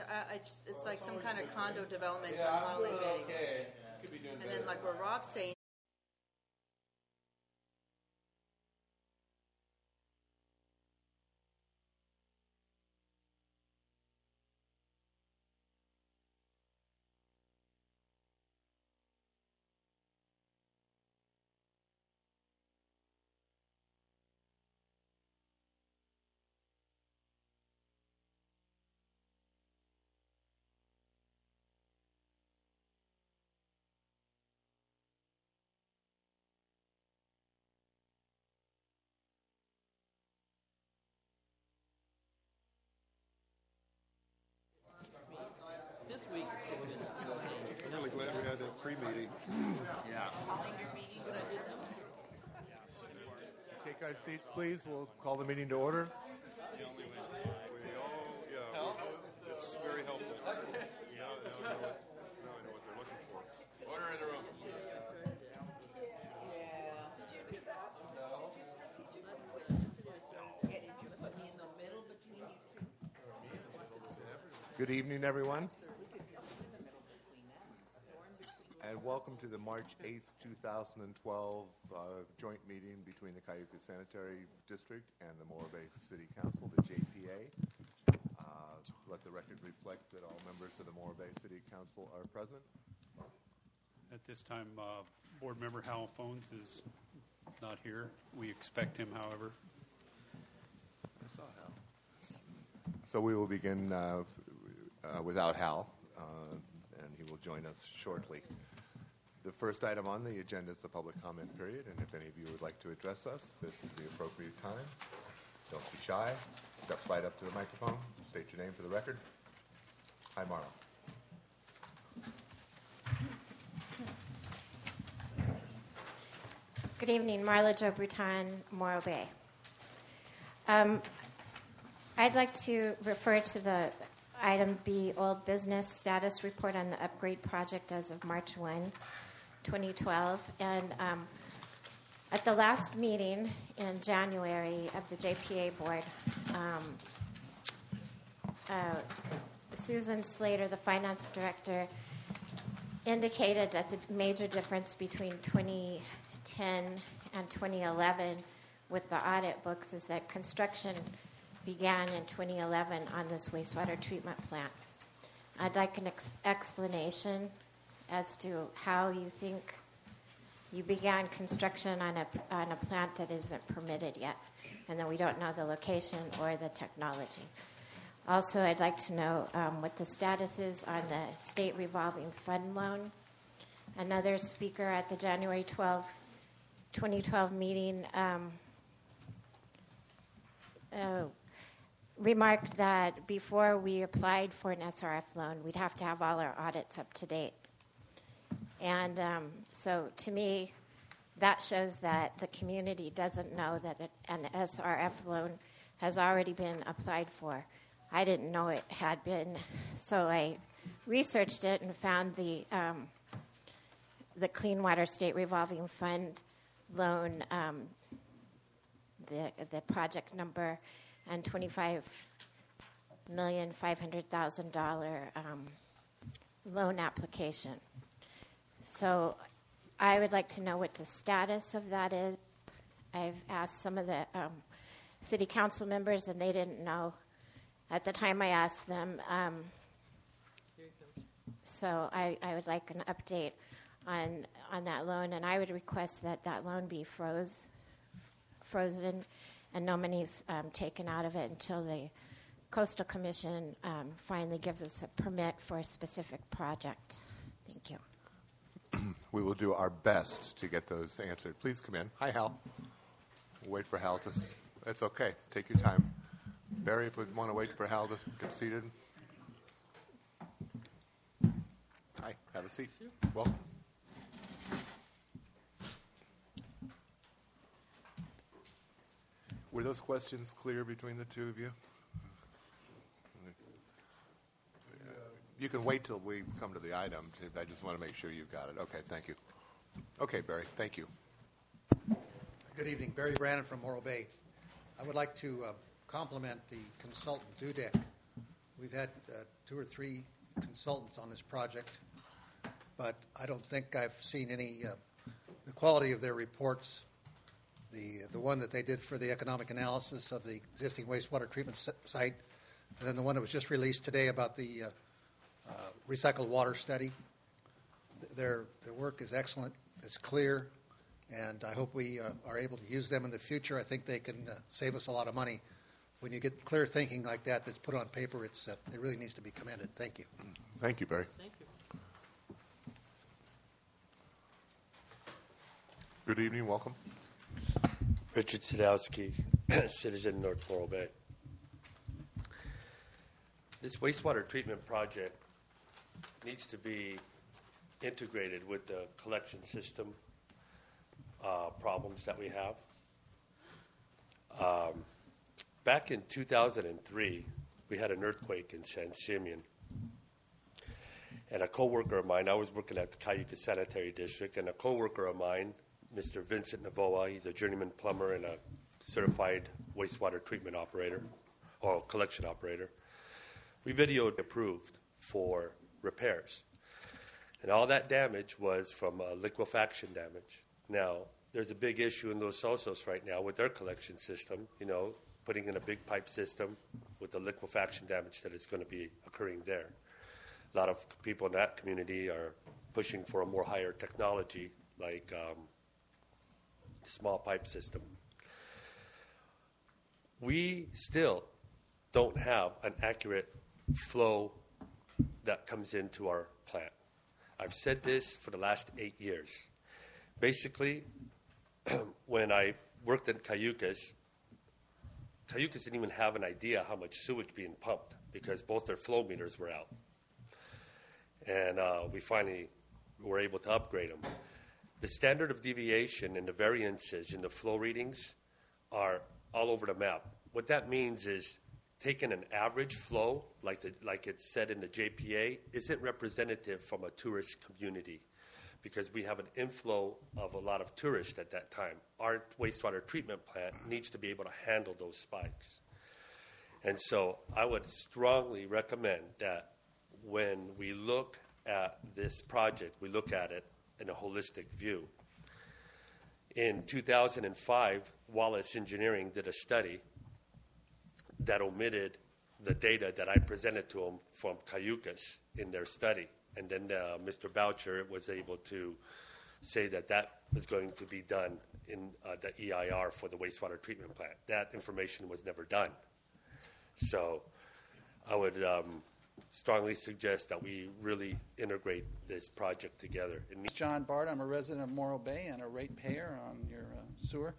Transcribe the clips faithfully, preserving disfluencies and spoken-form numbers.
I, I just, it's like some kind of condo development Yeah, on I'm Honolulu doing Bay. okay. Could be doing And better then like than where Rob's saying, this week has just been insane. I'm really glad we had that pre-meeting. Yeah. Your meeting, but I didn't. Take our seats, please. We'll call the meeting to order. We all, yeah, we- it's very helpful. Now, now, I know what, now I know what they're looking for. Order in the room. Good evening, everyone. And welcome to the March eighth, twenty twelve uh, joint meeting between the Cayuga Sanitary District and the Morro Bay City Council, the J P A. Uh, let the record reflect that all members of the Morro Bay City Council are present. At this time, uh, Board Member Hal Phones is not here. We expect him, however. I saw Hal. So we will begin uh, uh, without Hal, uh, and he will join us shortly. The first item on the agenda is the public comment period, and if any of you would like to address us, this is the appropriate time. Don't be shy. Step right up to the microphone. State your name for the record. Hi, Mara. Good evening, Marla Jo Bruton, Morro Bay. Um, I'd like to refer to the item B, Old Business Status Report on the Upgrade Project as of March first, twenty twelve. And um, at the last meeting in January of the J P A Board, um, uh, Susan Slater, the Finance Director, indicated that the major difference between twenty ten and twenty eleven with the audit books is that construction began in twenty eleven on this wastewater treatment plant. I'd like an ex- explanation as to how you think you began construction on a, on a plant that isn't permitted yet, and that we don't know the location or the technology. Also, I'd like to know um, what the status is on the state revolving fund loan. Another speaker at the January twelfth, twenty twelve meeting um, uh, remarked that before we applied for an S R F loan, we'd have to have all our audits up to date. And um, so to me, that shows that the community doesn't know that an S R F loan has already been applied for. I didn't know it had been, so I researched it and found the um, the Clean Water State Revolving Fund loan, um, the the project number, and twenty-five million five hundred thousand dollar um, loan application. So I would like to know what the status of that is. I've asked some of the um, city council members, and they didn't know at the time I asked them. Um, so I, I would like an update on on that loan, and I would request that that loan be froze, frozen, and no money's um, taken out of it until the Coastal Commission um, finally gives us a permit for a specific project. Thank you. We will do our best to get those answered. Please come in. Hi, Hal. We'll wait for Hal to... S- it's okay. Take your time. Barry, if we want to wait for Hal to get seated. Hi, have a seat. Welcome. Were those questions clear between the two of you? You can wait till we come to the item. I just want to make sure you've got it. Okay, thank you. Okay, Barry, thank you. Good evening. Barry Brannon from Morro Bay. I would like to uh, compliment the consultant, Dudek. We we've had uh, two or three consultants on this project, but I don't think I've seen any, uh, the quality of their reports, the the one that they did for the economic analysis of the existing wastewater treatment site, and then the one that was just released today about the uh, uh, recycled water study. Their, their work is excellent, it's clear, and I hope we uh, are able to use them in the future. I think they can uh, save us a lot of money. When you get clear thinking like that that's put on paper, it's, uh, it really needs to be commended. Thank you. Thank you, Barry. Thank you. Good evening. Welcome. Richard Sadowski, citizen, North Morro Bay. This wastewater treatment project needs to be integrated with the collection system uh, problems that we have. Um, back in two thousand three, we had an earthquake in San Simeon. And a coworker of mine, I was working at the Cayuga Sanitary District, and a coworker of mine, Mister Vincent Navoa, he's a journeyman plumber and a certified wastewater treatment operator, or collection operator. We videoed approved for repairs. And all that damage was from uh, liquefaction damage. Now, there's a big issue in Los Osos right now with their collection system, you know, putting in a big pipe system with the liquefaction damage that is going to be occurring there. A lot of people in that community are pushing for a more higher technology, like um, small pipe system. We still don't have an accurate flow that comes into our plant. I've said this for the last eight years. Basically, when I worked in Cayucas, Cayucas didn't even have an idea how much sewage being pumped because both their flow meters were out. And uh, we finally were able to upgrade them. The standard of deviation and the variances in the flow readings are all over the map. What that means is taking an average flow, like the, like it's said in the J P A, isn't representative from a tourist community because we have an inflow of a lot of tourists at that time. Our wastewater treatment plant needs to be able to handle those spikes. And so I would strongly recommend that when we look at this project, we look at it in a holistic view. In two thousand five, Wallace Engineering did a study that omitted the data that I presented to them from Cayucas in their study. And then uh, Mister Boucher was able to say that that was going to be done in uh, the E I R for the wastewater treatment plant. That information was never done. So I would um, strongly suggest that we really integrate this project together. It's John Bart. I'm a resident of Morro Bay and a ratepayer on your uh, sewer.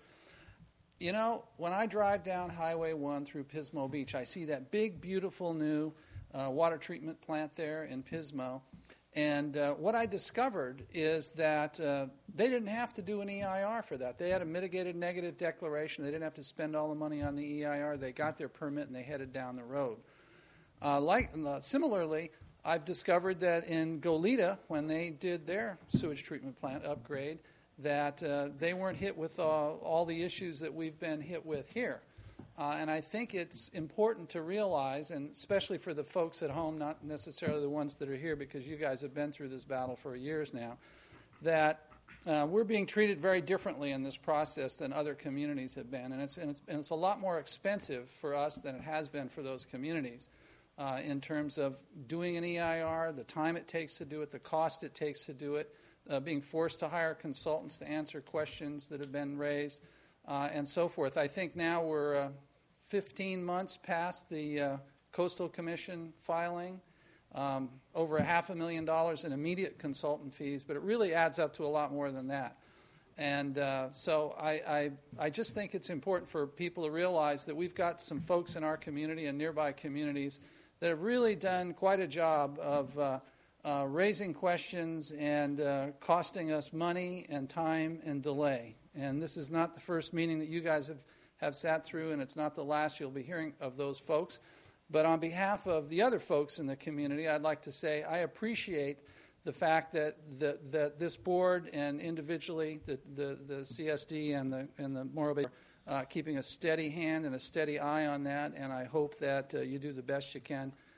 You know, when I drive down Highway one through Pismo Beach, I see that big, beautiful new uh, water treatment plant there in Pismo. And uh, what I discovered is that uh, they didn't have to do an E I R for that. They had a mitigated negative declaration. They didn't have to spend all the money on the E I R. They got their permit and they headed down the road. Uh, like uh, similarly, I've discovered that in Goleta, when they did their sewage treatment plant upgrade, that uh, they weren't hit with uh, all the issues that we've been hit with here. Uh, and I think it's important to realize, and especially for the folks at home, not necessarily the ones that are here because you guys have been through this battle for years now, that uh, we're being treated very differently in this process than other communities have been. And it's, and it's, and it's a lot more expensive for us than it has been for those communities uh, in terms of doing an E I R, the time it takes to do it, the cost it takes to do it, uh, being forced to hire consultants to answer questions that have been raised, uh, and so forth. I think now we're uh, fifteen months past the uh, Coastal Commission filing, um, over a half a million dollars in immediate consultant fees, but it really adds up to a lot more than that. And uh, so I, I, I just think it's important for people to realize that we've got some folks in our community and nearby communities that have really done quite a job of uh, uh, raising questions and uh, costing us money and time and delay. And this is not the first meeting that you guys have, have sat through, and it's not the last you'll be hearing of those folks. But on behalf of the other folks in the community, I'd like to say I appreciate the fact that the, that this board and individually the, the, the C S D and the, and the Morro Bay are uh, keeping a steady hand and a steady eye on that, and I hope that uh, you do the best you can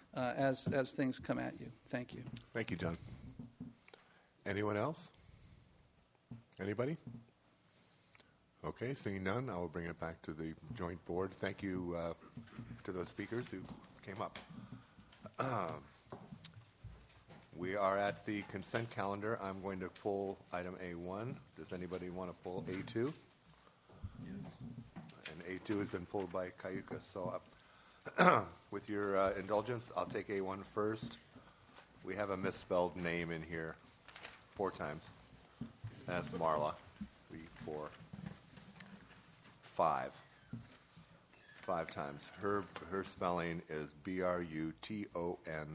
uh, as, as things come at you. Thank you. Thank you, John. Anyone else? Anybody? Okay, seeing none, I will bring it back to the joint board. Thank you uh, to those speakers who came up. Uh, we are at the consent calendar. I'm going to pull item A one. Does anybody want to pull A two? Yes. And A two has been pulled by Cayuca. So uh, with your uh, indulgence, I'll take A one first. We have a misspelled name in here four times. That's Marla. Three, four, five. Five times. Her her spelling is B R U T O N,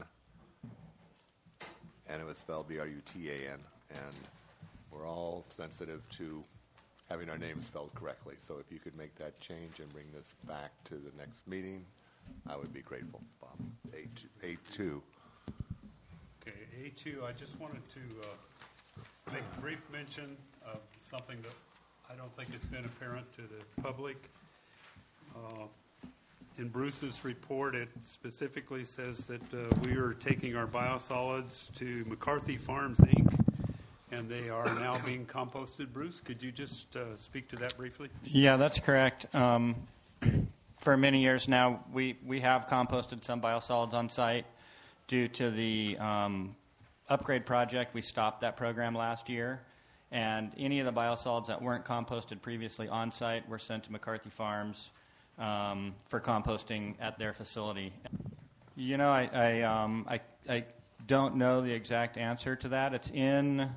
and it was spelled B R U T A N. And we're all sensitive to having our names spelled correctly. So if you could make that change and bring this back to the next meeting, I would be grateful, Bob. A two. A two. Okay, A two, I just wanted to uh, make a brief mention of something that I don't think has been apparent to the public. Uh, in Bruce's report, it specifically says that uh, we are taking our biosolids to McCarthy Farms, Incorporated, and they are now being composted. Bruce, could you just uh, speak to that briefly? Yeah, that's correct. Um, for many years now, we, we have composted some biosolids on site. Due to the um, upgrade project, we stopped that program last year. And any of the biosolids that weren't composted previously on site were sent to McCarthy Farms um, for composting at their facility. You know, I I, um, I I don't know the exact answer to that. It's in.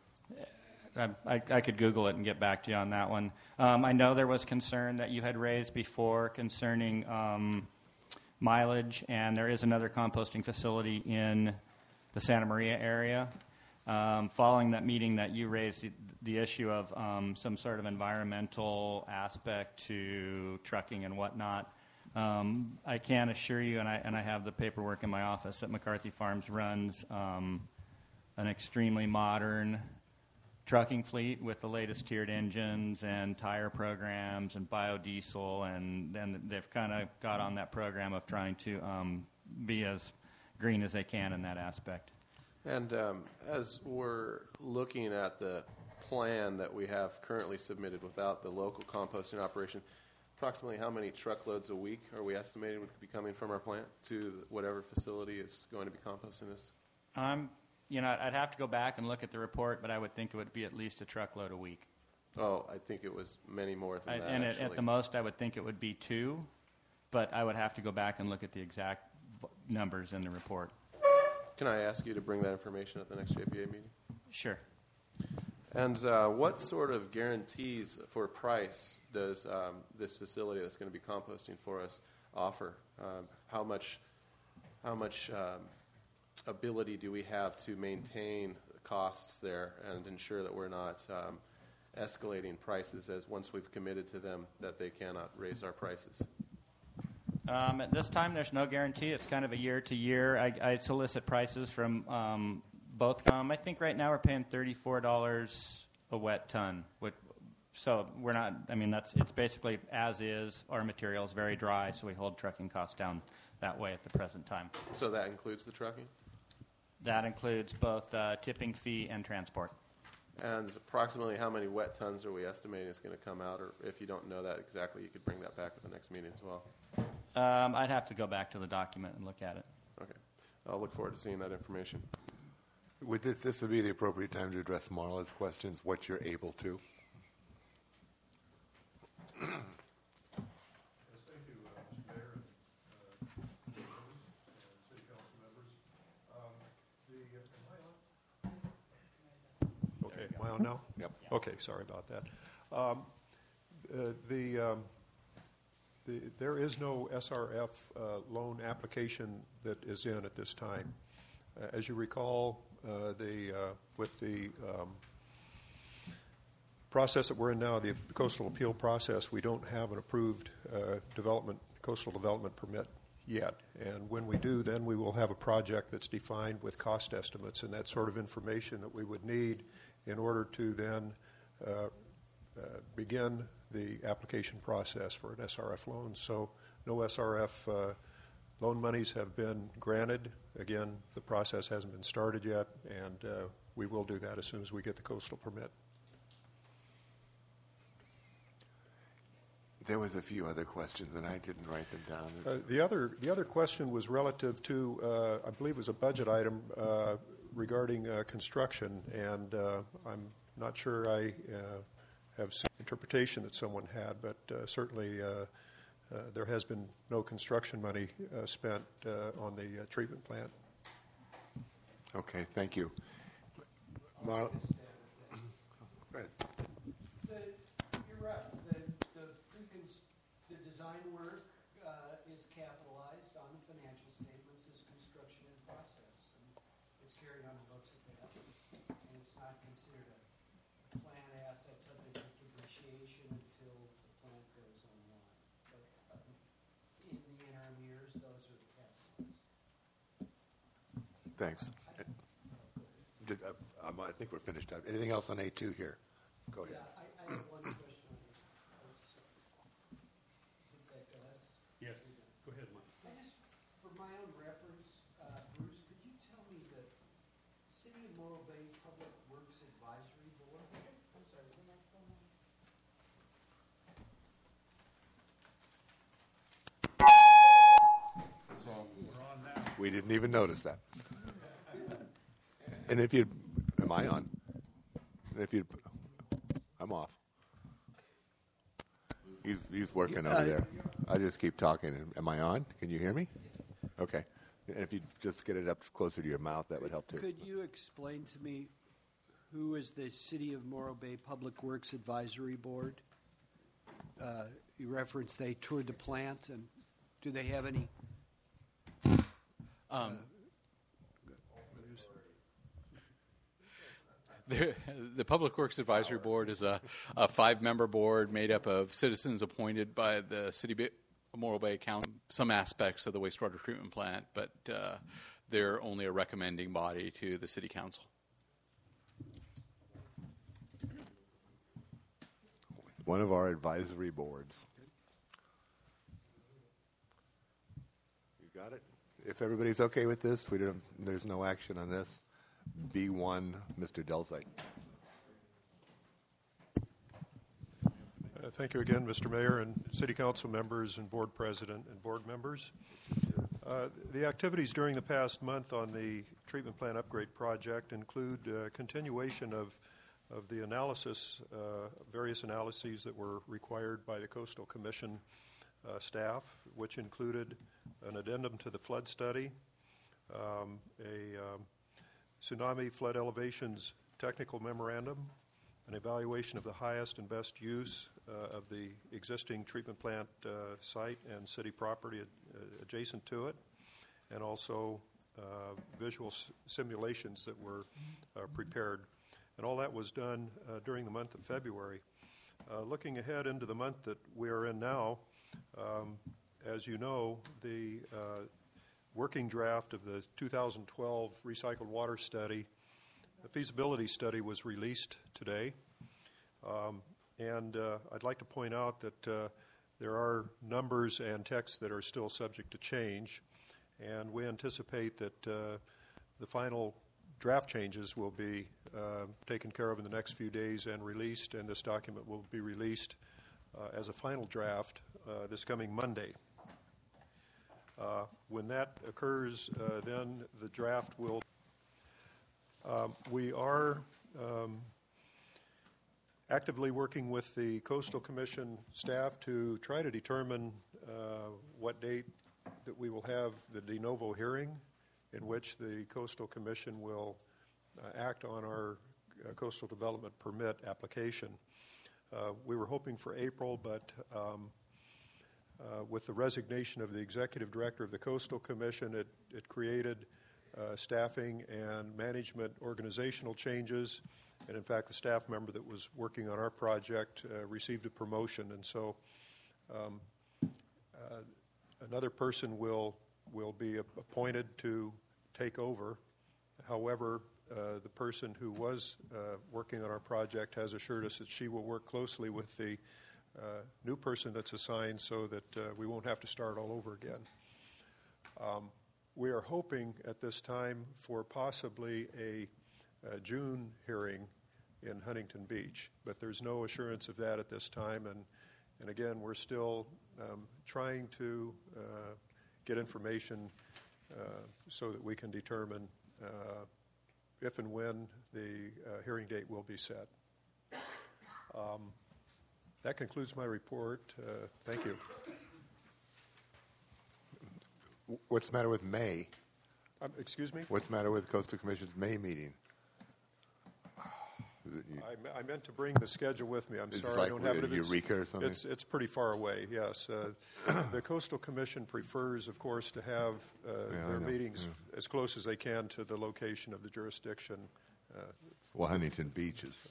I, I, I could Google it and get back to you on that one. Um, I know there was concern that you had raised before concerning um, mileage, and there is another composting facility in the Santa Maria area. Um, following that meeting that you raised the, the issue of um, some sort of environmental aspect to trucking and whatnot, um, I can assure you, and I, and I have the paperwork in my office, that McCarthy Farms runs um, an extremely modern trucking fleet with the latest tiered engines and tire programs and biodiesel, and then they've kind of got on that program of trying to um, be as green as they can in that aspect. And um, as we're looking at the plan that we have currently submitted without the local composting operation, approximately how many truckloads a week are we estimating would be coming from our plant to whatever facility is going to be composting this? Um, you know, I'd have to go back and look at the report, but I would think it would be at least a truckload a week. Oh, I think it was many more than I, that, and actually. at, at the most, I would think it would be two, but I would have to go back and look at the exact numbers in the report. Can I ask you to bring that information at the next J P A meeting? Sure. And uh, what sort of guarantees for price does um, this facility that's going to be composting for us offer? Um, how much, how much um, ability do we have to maintain the costs there and ensure that we're not um, escalating prices as once we've committed to them that they cannot raise our prices? Um, at this time, there's no guarantee. It's kind of a year to year. I, I solicit prices from um, both. Um, I think right now we're paying thirty-four dollars a wet ton. With, so we're not. I mean, that's it's basically as is. Our material is very dry, so we hold trucking costs down that way at the present time. So that includes the trucking? That includes both uh, tipping fee and transport. And approximately how many wet tons are we estimating is going to come out? Or if you don't know that exactly, you could bring that back at the next meeting as well. Um, I'd have to go back to the document and look at it. Okay. I'll look forward to seeing that information. Would this, this would be the appropriate time to address Marla's questions, what you're able to. Yes, thank you, uh, Mister Mayor and uh, Mister Rose and City Council members. Um, the, am I on? Okay, am I on now? Yep. Okay, sorry about that. Um, uh, the, um, the there is no S R F uh, loan application that is in at this time. Uh, as you recall, uh, the uh, with the um, process that we're in now, the coastal appeal process, we don't have an approved uh, development coastal development permit yet. And when we do, then we will have a project that's defined with cost estimates and that sort of information that we would need in order to then uh, uh, begin the application process for an S R F loan. So no S R F uh, loan monies have been granted. Again, the process hasn't been started yet, and uh, we will do that as soon as we get the coastal permit. There was a few other questions, and I didn't write them down. Uh, the other the other question was relative to, uh, I believe, it was a budget item uh, regarding uh, construction, and uh, I'm not sure I uh, have some interpretation that someone had, but uh, certainly uh, uh, there has been no construction money uh, spent uh, on the uh, treatment plant. Okay, thank you. Mar- Go ahead. The, you're right. The, the, precon- the design work uh, is capitalized on the financial statements as construction in process. And it's carried on the books at that, and it's not considered a plant asset subject to depreciation until the plant goes online. But um, in the interim years, those are the capitals. Thanks. Did, uh, um, I think we're finished. Anything else on A two here? Go ahead. Yeah, I, I have one question on this. Would that go us? Yes. Go ahead, Mike. I just, for my own reference, uh, Bruce, could you tell me the City of Morro Bay Public Works Advisory Board? I'm sorry, the microphone on? We didn't even notice that. And if you, am I on? And if you, I'm off. He's he's working over there. I just keep talking. Am I on? Can you hear me? Okay. And if you just get it up closer to your mouth, that would help too. Could you explain to me who is the City of Morro Bay Public Works Advisory Board? Uh, you referenced they toured the plant, and do they have any? Um, the, the Public Works Advisory Board is a, a five-member board made up of citizens appointed by the City of Morro Bay County, some aspects of the wastewater treatment plant, but uh, they're only a recommending body to the City Council. One of our advisory boards. You got it? If everybody's okay with this, we don't, there's no action on this. B one, Mister Delzite. Uh, thank you again, Mister Mayor and City Council members and Board President and Board members. Uh, the activities during the past month on the treatment plant upgrade project include uh, continuation of, of the analysis, uh, various analyses that were required by the Coastal Commission uh, staff, which included an addendum to the flood study, um, a um, tsunami flood elevations technical memorandum, an evaluation of the highest and best use uh, of the existing treatment plant uh, site and city property ad- uh, adjacent to it, and also uh, visual s- simulations that were uh, prepared. And all that was done uh, during the month of February. Uh, looking ahead into the month that we are in now, um, as you know, the uh, working draft of the two thousand twelve recycled water study, the feasibility study, was released today. Um, and uh, I'd like to point out that uh, there are numbers and texts that are still subject to change, and we anticipate that uh, the final draft changes will be uh, taken care of in the next few days and released, and this document will be released uh, as a final draft uh, this coming Monday. Uh, when that occurs, uh, then the draft will. Um, we are um, actively working with the Coastal Commission staff to try to determine uh, what date that we will have the de novo hearing, in which the Coastal Commission will uh, act on our uh, coastal development permit application. Uh, we were hoping for April, but um, Uh, with the resignation of the executive director of the Coastal Commission, it, it created uh, staffing and management organizational changes. And in fact, the staff member that was working on our project uh, received a promotion. And so um, uh, another person will, will be appointed to take over. However, uh, the person who was uh, working on our project has assured us that she will work closely with the Uh, new person that's assigned so that uh, we won't have to start all over again. Um, we are hoping at this time for possibly a, a June hearing in Huntington Beach, but there's no assurance of that at this time. And, and again, we're still um, trying to uh, get information uh, so that we can determine uh, if and when the uh, hearing date will be set. Um, that concludes my report. Uh, thank you. What's the matter with May? Um, excuse me? What's the matter with Coastal Commission's May meeting? I, me- I meant to bring the schedule with me. I'm It's sorry like I don't have it. It's- Eureka or something? It's, it's pretty far away, yes. Uh, the Coastal Commission prefers, of course, to have uh, Yeah, I their know. meetings Yeah. as close as they can to the location of the jurisdiction. Uh, Well, Huntington Beach is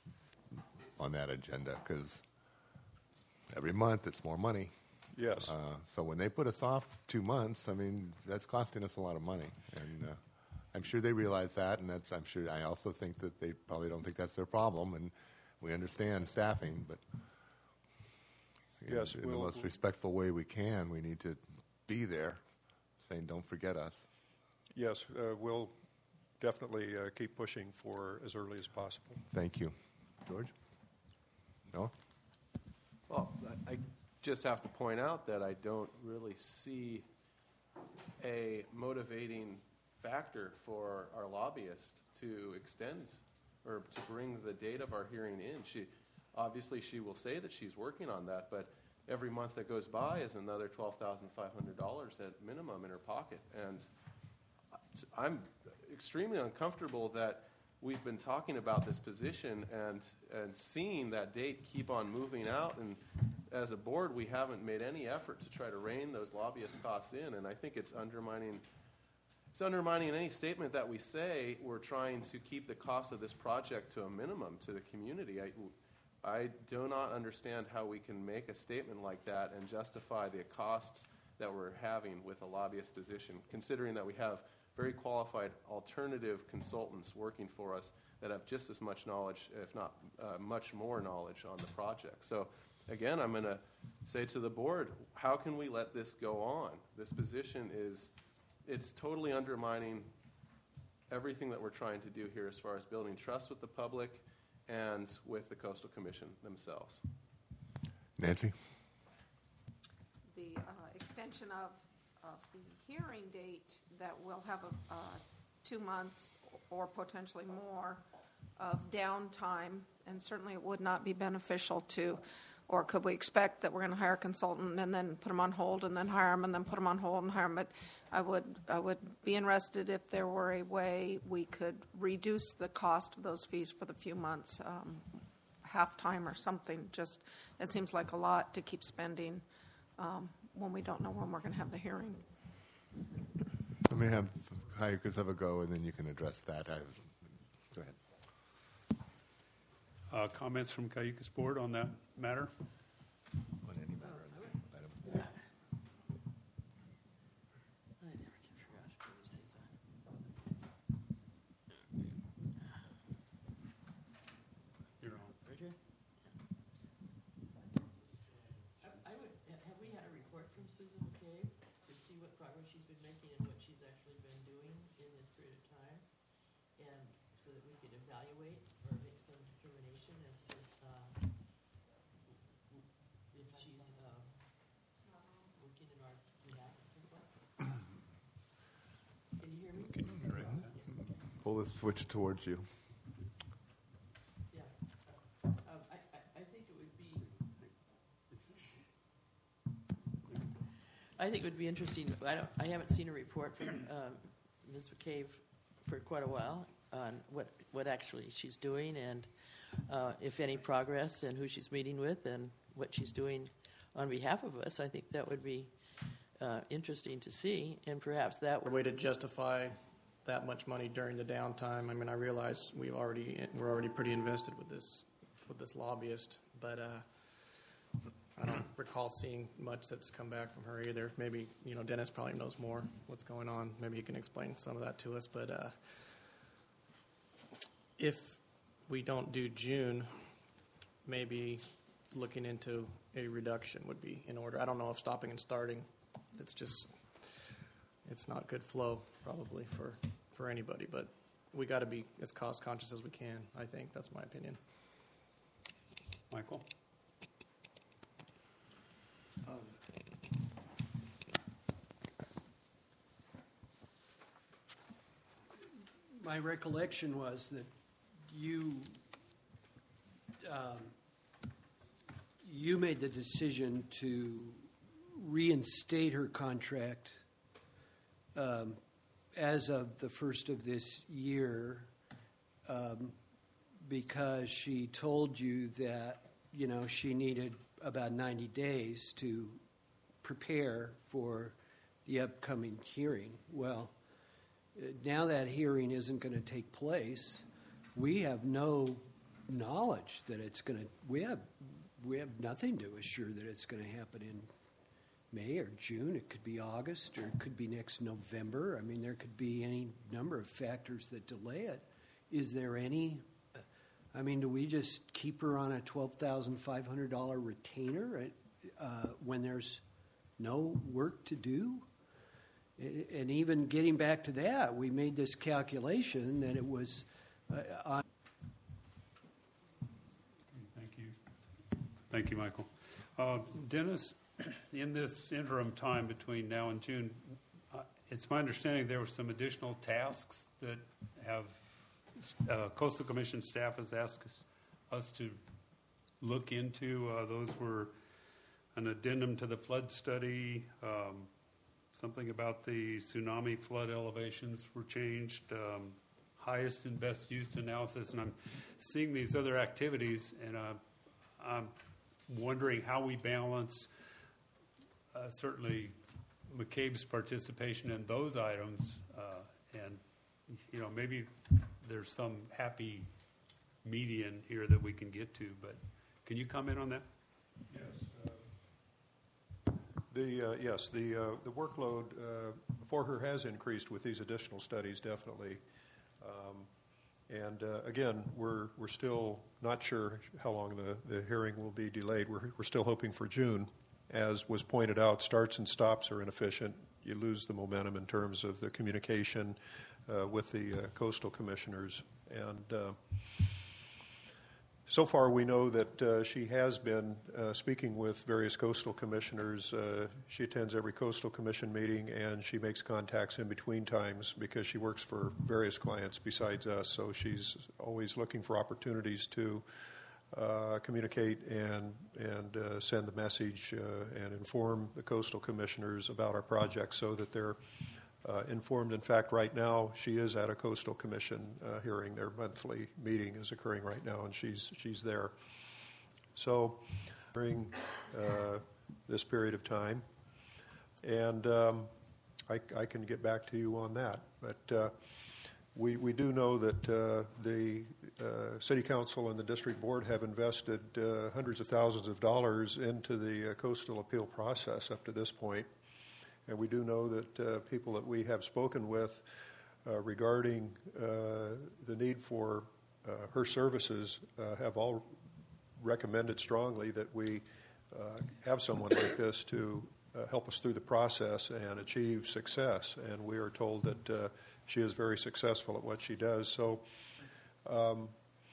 on that agenda because every month it's more money. Yes. Uh, so when they put us off two months, I mean, that's costing us a lot of money. And uh, I'm sure they realize that, and that's, I'm sure, I also think that they probably don't think that's their problem, and we understand staffing, but in, Yes, in the we'll- most respectful way we can, we need to be there, saying, don't forget us. Yes, uh, we'll definitely uh, keep pushing for as early as possible. Thank you. George? No? Well, I I just have to point out that I don't really see a motivating factor for our lobbyist to extend or to bring the date of our hearing in. She obviously she will say that she's working on that, but every month that goes by is another twelve thousand five hundred dollars at minimum in her pocket. And I'm extremely uncomfortable that we've been talking about this position and and seeing that date keep on moving out, and as a board we haven't made any effort to try to rein those lobbyist costs in, and I think it's undermining it's undermining any statement that we say we're trying to keep the cost of this project to a minimum to the community. I, I do not understand how we can make a statement like that and justify the costs that we're having with a lobbyist position, considering that we have very qualified alternative consultants working for us that have just as much knowledge, if not uh, much more knowledge on the project. So again, I'm going to say to the board, how can we let this go on? This position is, it's totally undermining everything that we're trying to do here as far as building trust with the public and with the Coastal Commission themselves. Nancy? The uh, extension of, of the hearing date, that we'll have a, uh, two months or potentially more of downtime, and certainly it would not be beneficial to, or could we expect that we're going to hire a consultant and then put them on hold and then hire them and then put them on hold and hire them? But I would, I would be interested if there were a way we could reduce the cost of those fees for the few months, um, half time or something. Just, it seems like a lot to keep spending um, when we don't know when we're going to have the hearing. Let me have Cayucas have a go, and then you can address that. I was, go ahead. Uh, comments from Cayucas Board on that matter? On any matter in this item. You're on. Roger? I would, have we had a report from Susan McCabe to see what progress she's been making and what she's actually been doing in this period of time? And so that we could evaluate or make some determination as to uh, if she's uh, working in our behalf and so forth. Can you hear me? Pull the switch towards you. Yeah. Um, I, I, I think it would be. I think it would be interesting. I don't. I haven't seen a report from um, Miz McCabe for quite a while on what what actually she's doing and uh, if any progress and who she's meeting with and what she's doing on behalf of us. I think that would be uh, interesting to see, and perhaps that A would. way to justify that much money during the downtime. I mean, I realize we've already we're already pretty invested with this with this lobbyist, but uh, I don't recall seeing much that's come back from her either. Maybe you know Dennis probably knows more what's going on. Maybe he can explain some of that to us. But uh, if we don't do June, maybe looking into a reduction would be in order. I don't know if stopping and starting. It's just it's not good flow probably for, for anybody. But we got to be as cost conscious as we can. I think that's my opinion. Michael? Um, my recollection was that you um, you made the decision to reinstate her contract um, as of the first of this year um, because she told you that, you know, she needed about ninety days to prepare for the upcoming hearing. Well, uh, now that hearing isn't going to take place. We have no knowledge that it's going to, we have, we have nothing to assure that it's going to happen in May or June. It could be August, or it could be next November. I mean, there could be any number of factors that delay it. Is there any, I mean, do we just keep her on a twelve thousand five hundred dollars retainer uh, when there's no work to do? And even getting back to that, we made this calculation that it was uh, on. Thank you. Thank you, Michael. Uh, Dennis, in this interim time between now and June, uh, it's my understanding there were some additional tasks that have uh, Coastal Commission staff has asked us, us to look into. Uh, those were an addendum to the flood study, um, something about the tsunami flood elevations were changed, um, highest and best use analysis, and I'm seeing these other activities, and uh, I'm wondering how we balance uh, certainly McCabe's participation in those items, uh, and you know, maybe there's some happy median here that we can get to, but can you comment on that? Yes. Uh, the uh, yes, the uh, the workload uh, for her has increased with these additional studies, definitely. Um, and uh, again, we're we're still not sure how long the, the hearing will be delayed. We're we're still hoping for June. As was pointed out, starts and stops are inefficient. You lose the momentum in terms of the communication uh, with the uh, coastal commissioners. And uh, so far, we know that uh, she has been uh, speaking with various coastal commissioners. Uh, she attends every coastal commission meeting, and she makes contacts in between times because she works for various clients besides us. So she's always looking for opportunities to uh, communicate and and uh, send the message uh, and inform the coastal commissioners about our project so that they're Uh, informed. In fact, right now she is at a coastal commission uh, hearing. Their monthly meeting is occurring right now, and she's she's there. So during uh, this period of time, and um, I, I can get back to you on that. But uh, we we do know that uh, the uh, city council and the district board have invested uh, hundreds of thousands of dollars into the uh, coastal appeal process up to this point. And we do know that uh, people that we have spoken with uh, regarding uh, the need for uh, her services uh, have all recommended strongly that we uh, have someone like this to uh, help us through the process and achieve success. And we are told that uh, she is very successful at what she does. So um,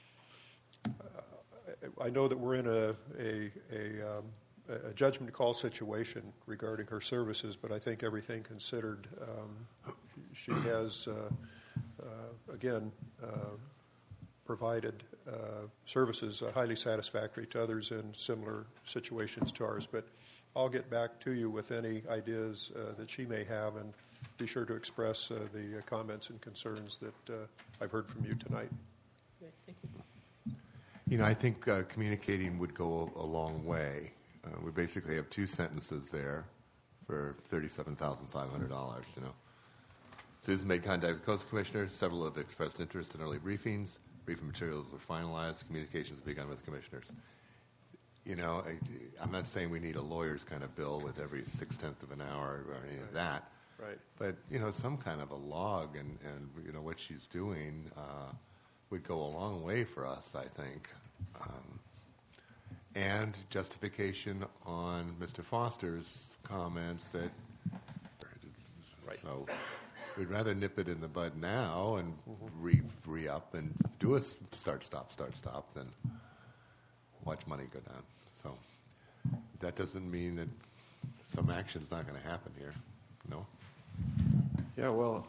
I know that we're in a, a, a um, a judgment call situation regarding her services, but I think everything considered, um, she has, uh, uh, again, uh, provided uh, services uh, highly satisfactory to others in similar situations to ours. But I'll get back to you with any ideas uh, that she may have, and be sure to express uh, the uh, comments and concerns that uh, I've heard from you tonight. Great, thank you. You know, I think uh, communicating would go a, a long way. Uh, we basically have two sentences there for thirty-seven thousand five hundred dollars, you know. Susan made contact with coastal commissioners. Several have expressed interest in early briefings. Briefing materials were finalized. Communications have begun with commissioners. You know, I, I'm not saying we need a lawyer's kind of bill with every six-tenth of an hour or any of that. Right. But, you know, some kind of a log and, and you know, what she's doing uh, would go a long way for us, I think. Um, and justification on Mister Foster's comments that Right. So we'd rather nip it in the bud now and re re up and do a s- start stop start stop than watch money go down. So that doesn't mean that some action's not going to happen here. No. Yeah, well,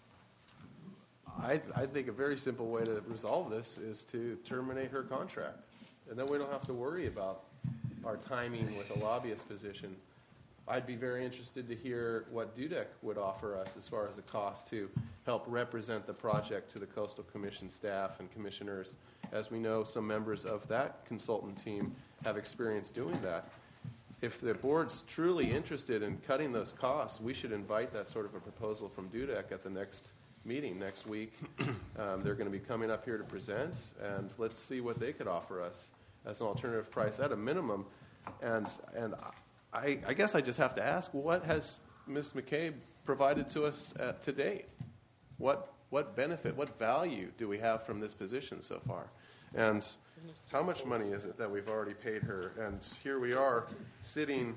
I, I think a very simple way to resolve this is to terminate her contract. And then we don't have to worry about our timing with a lobbyist position. I'd be very interested to hear what Dudek would offer us as far as the cost to help represent the project to the Coastal Commission staff and commissioners. As we know, some members of that consultant team have experience doing that. If the board's truly interested in cutting those costs, we should invite that sort of a proposal from Dudek at the next meeting next week. Um, they're going to be coming up here to present, and let's see what they could offer us as an alternative price at a minimum. And and I, I guess I just have to ask, what has Miz McCabe provided to us uh, to date? What what benefit, what value do we have from this position so far? And how much money is it that we've already paid her? And here we are sitting,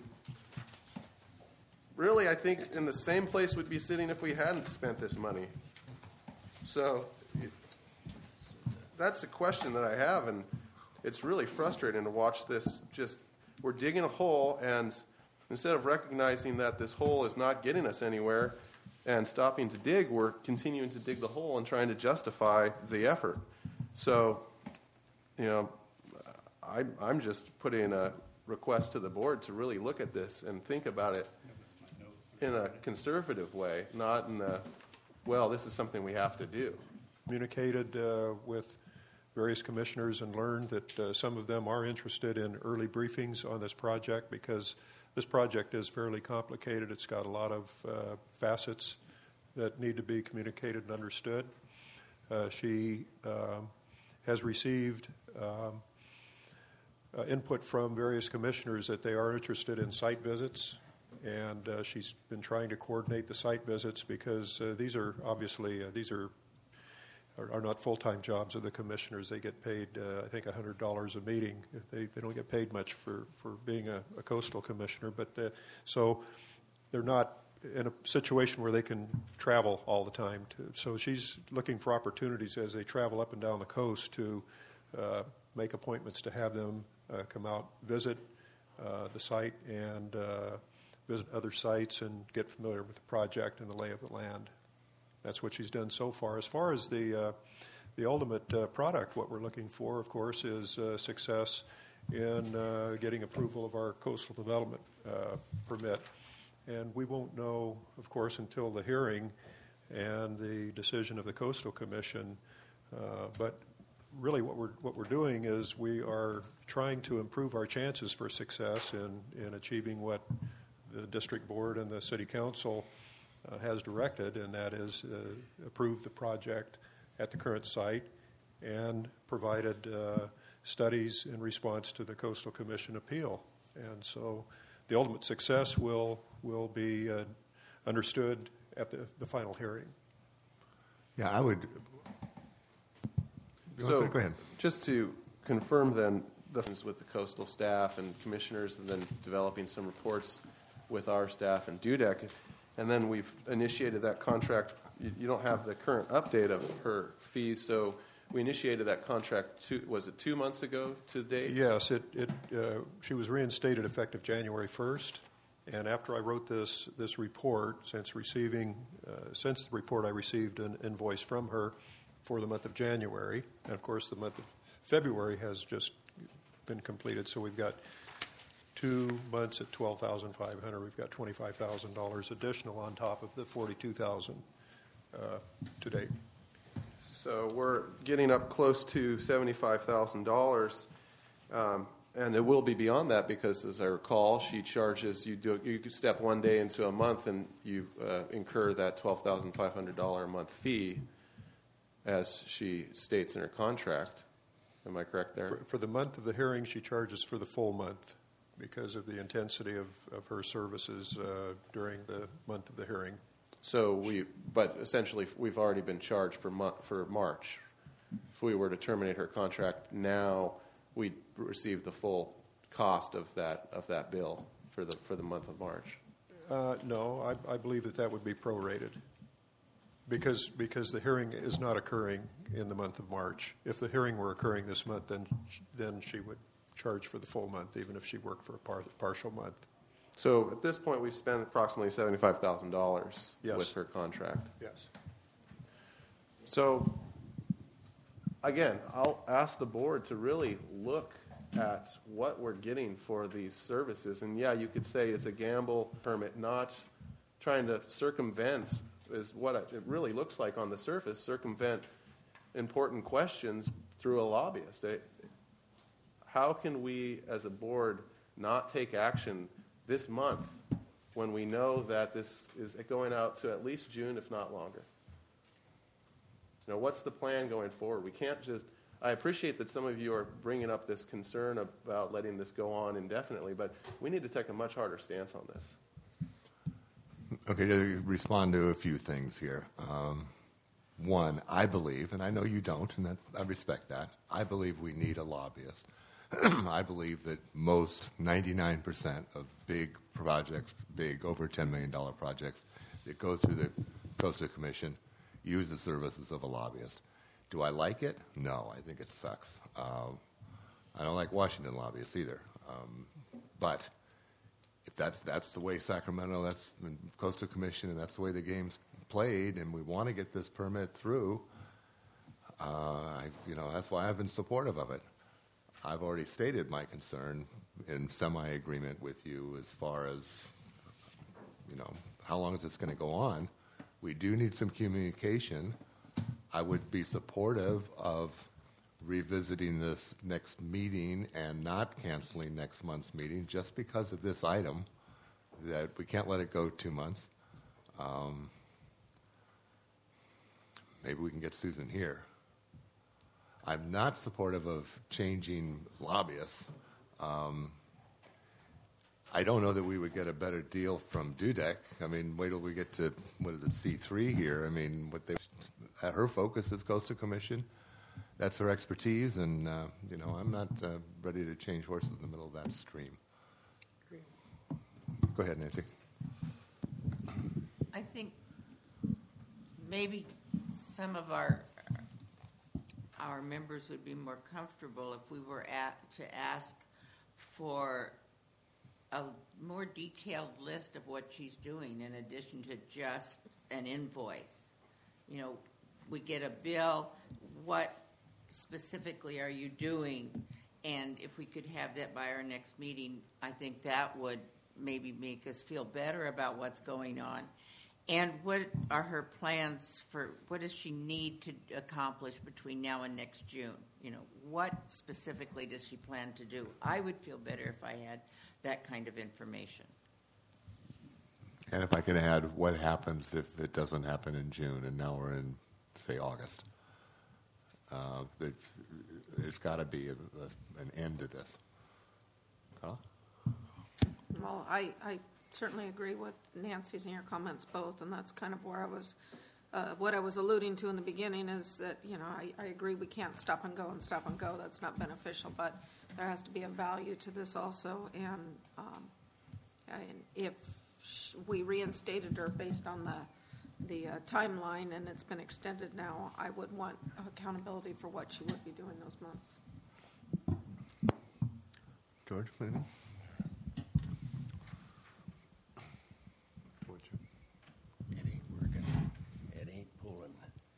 really, I think, in the same place we'd be sitting if we hadn't spent this money. So it, that's a question that I have, and it's really frustrating to watch this. Just, we're digging a hole, and instead of recognizing that this hole is not getting us anywhere and stopping to dig, we're continuing to dig the hole and trying to justify the effort. So, you know, I, I'm just putting a request to the board to really look at this and think about it in a conservative way, not in a, well, this is something we have to do. Communicated uh, with various commissioners and learned that uh, some of them are interested in early briefings on this project because this project is fairly complicated. It's got a lot of uh, facets that need to be communicated and understood. Uh, she um, has received um, uh, input from various commissioners that they are interested in site visits, and uh, she's been trying to coordinate the site visits because uh, these are obviously uh, these are, are are not full-time jobs of the commissioners. They get paid, uh, I think, one hundred dollars a meeting. They they don't get paid much for, for being a, a coastal commissioner, but the, so they're not in a situation where they can travel all the time. To, so she's looking for opportunities as they travel up and down the coast to uh, make appointments to have them uh, come out, visit uh, the site, and uh, visit other sites and get familiar with the project and the lay of the land. That's what she's done so far. As far as the uh, the ultimate uh, product, what we're looking for, of course, is uh, success in uh, getting approval of our coastal development uh, permit. And we won't know, of course, until the hearing and the decision of the Coastal Commission. Uh, but really what we're, what we're doing is we are trying to improve our chances for success in, in achieving what the district board and the city council uh, has directed, and that is uh, approve the project at the current site and provided uh, studies in response to the Coastal Commission appeal. And so the ultimate success will will be uh, understood at the, the final hearing. Yeah, I would. So, go ahead. Just to confirm then, the with the coastal staff and commissioners, and then developing some reports with our staff and Dudek, and then we've initiated that contract. You, you don't have the current update of her fees, so we initiated that contract. Two, was it two months ago to date? Yes, it. it uh, she was reinstated effective January first. And after I wrote this this report, since receiving uh, since the report, I received an invoice from her for the month of January, and of course the month of February has just been completed. So we've got two months at twelve thousand five hundred. We've got twenty five thousand dollars additional on top of the forty two thousand uh, to date. So we're getting up close to seventy five thousand dollars. Um, And it will be beyond that because, as I recall, she charges you do you step one day into a month and you uh, incur that twelve thousand five hundred dollars a month fee, as she states in her contract. Am I correct there? For, for the month of the hearing, she charges for the full month because of the intensity of, of her services uh, during the month of the hearing. So we, but essentially, we've already been charged for mo- for March. If we were to terminate her contract now, we'd receive the full cost of that of that bill for the for the month of March. Uh, no, I, I believe that that would be prorated because because the hearing is not occurring in the month of March. If the hearing were occurring this month, then then she would charge for the full month, even if she worked for a par- partial month. So at this point, we've spent approximately seventy-five thousand dollars Yes. with her contract. Yes. So again, I'll ask the board to really look at what we're getting for these services. And yeah, you could say it's a gamble permit, not trying to circumvent, is what it really looks like on the surface, circumvent important questions through a lobbyist. How can we as a board not take action this month when we know that this is going out to at least June, if not longer? You know, what's the plan going forward? We can't just, I appreciate that some of you are bringing up this concern about letting this go on indefinitely, but we need to take a much harder stance on this. Okay, to respond to a few things here. Um, one, I believe, and I know you don't, and that, I respect that, I believe we need a lobbyist. I believe that most, ninety-nine percent of big projects, big over ten million dollars projects that go through the Coastal Commission use the services of a lobbyist. Do I like it? No, I think it sucks. Uh, I don't like Washington lobbyists either. Um, but if that's that's the way Sacramento, that's the Coastal Commission, and that's the way the game's played, and we want to get this permit through, uh, I, you know, that's why I've been supportive of it. I've already stated my concern in semi-agreement with you as far as, you know, how long is this going to go on? We do need some communication. I would be supportive of revisiting this next meeting and not canceling next month's meeting just because of this item, that we can't let it go two months. Um, maybe we can get Susan here. I'm not supportive of changing lobbyists. Um, I don't know that we would get a better deal from Dudek. I mean, wait till we get to, what is it, C three here. I mean, what they, her focus is Coastal Commission. That's her expertise, and, uh, you know, I'm not uh, ready to change horses in the middle of that stream. Go ahead, Nancy. I think maybe some of our our members would be more comfortable if we were at, to ask for a more detailed list of what she's doing in addition to just an invoice. You know, we get a bill, what specifically are you doing? And if we could have that by our next meeting, I think that would maybe make us feel better about what's going on. And what are her plans for, what does she need to accomplish between now and next June? You know, what specifically does she plan to do? I would feel better if I had that kind of information. And if I could add, what happens if it doesn't happen in June and now we're in, say, August? Uh, it's it's got to be a, a, an end to this. Carla? Well, I, I certainly agree with Nancy's and your comments both, and that's kind of where I was, uh, what I was alluding to in the beginning is that, you know, I, I agree we can't stop and go and stop and go. That's not beneficial, but there has to be a value to this also, and, um, and if sh- we reinstated her based on the the uh, timeline and it's been extended now, I would want accountability for what she would be doing those months. George, maybe? It ain't working. It ain't pulling.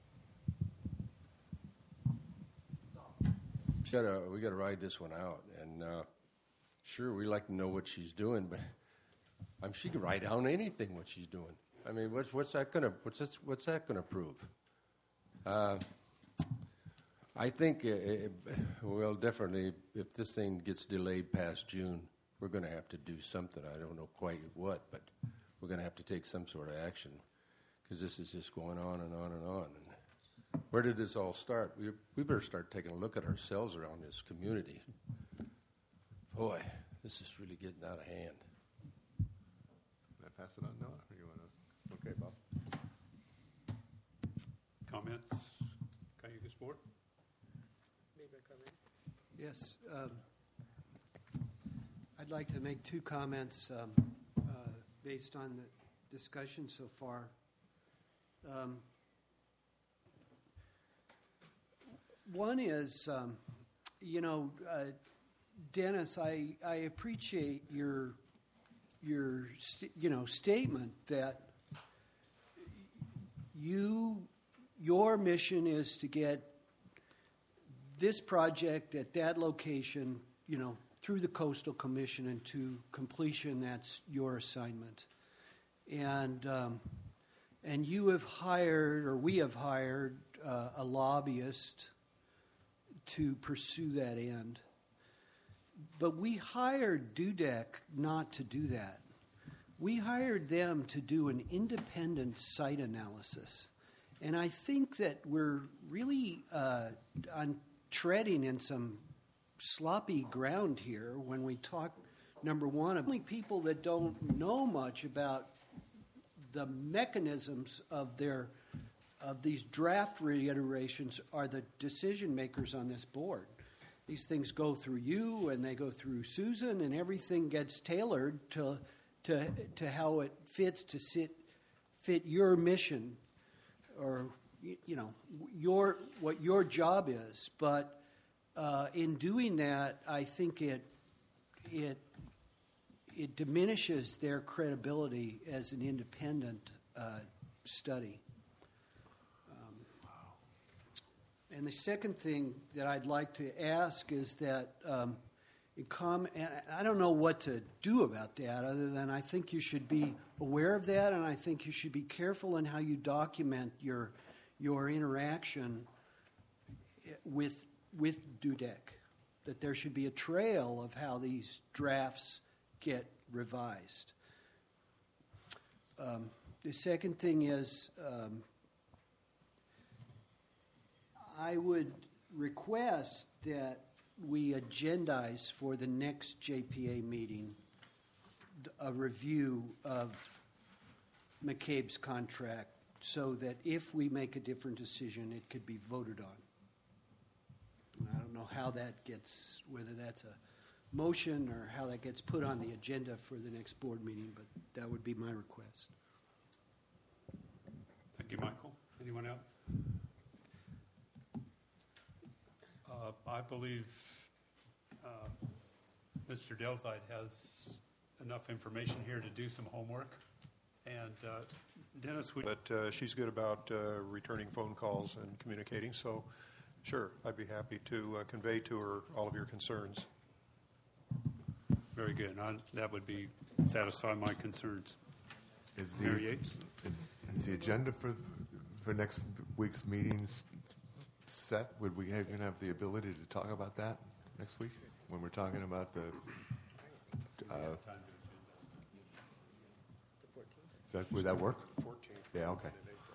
Gotta, we got to ride this one out. And uh, sure, we like to know what she's doing, but I'm she can write down anything what she's doing. I mean, what's what's that gonna what's this, what's that gonna prove? Uh, I think it, it, well, definitely, if this thing gets delayed past June, we're going to have to do something. I don't know quite what, but we're going to have to take some sort of action because this is just going on and on and on. And where did this all start? We we better start taking a look at ourselves around this community. Boy, this is really getting out of hand. Can I pass it on now, or you want to? Okay, Bob. Comments? Cayuga Sport? Maybe a comment. Yes. Um, I'd like to make two comments. Um, uh, based on the discussion so far. Um, one is, um, you know, uh, Dennis, I, I appreciate your your st- you know statement that you your mission is to get this project at that location, you know, through the Coastal Commission and to completion. That's your assignment, and um, and you have hired, or we have hired, uh, a lobbyist to pursue that end. But we hired Dudek not to do that. We hired them to do an independent site analysis. And I think that we're really uh, on treading in some sloppy ground here when we talk, number one, only people that don't know much about the mechanisms of their of these draft reiterations are the decision makers on this board. These things go through you, and they go through Susan, and everything gets tailored to to to how it fits to sit, fit your mission, or you know your what your job is. But uh, in doing that, I think it it it diminishes their credibility as an independent uh, study. And the second thing that I'd like to ask is that, um, it com- and I don't know what to do about that other than I think you should be aware of that, and I think you should be careful in how you document your your interaction with with Dudek. That there should be a trail of how these drafts get revised. Um, the second thing is. Um, I would request that we agendize for the next J P A meeting a review of McCabe's contract so that if we make a different decision, it could be voted on. And I don't know how that gets, whether that's a motion or how that gets put on the agenda for the next board meeting, but that would be my request. Thank you, Michael. Anyone else? Uh, I believe uh, Mister Delzide has enough information here to do some homework. And uh, Dennis, would... But uh, she's good about uh, returning phone calls and communicating, so sure, I'd be happy to uh, convey to her all of your concerns. Very good. I, that would be satisfy my concerns. Is Mary the, Yates? Is the agenda for for next week's meetings set? Would we have, gonna have the ability to talk about that next week when we're talking about the? Uh, Is that, would that work? fourteenth. Yeah. Okay.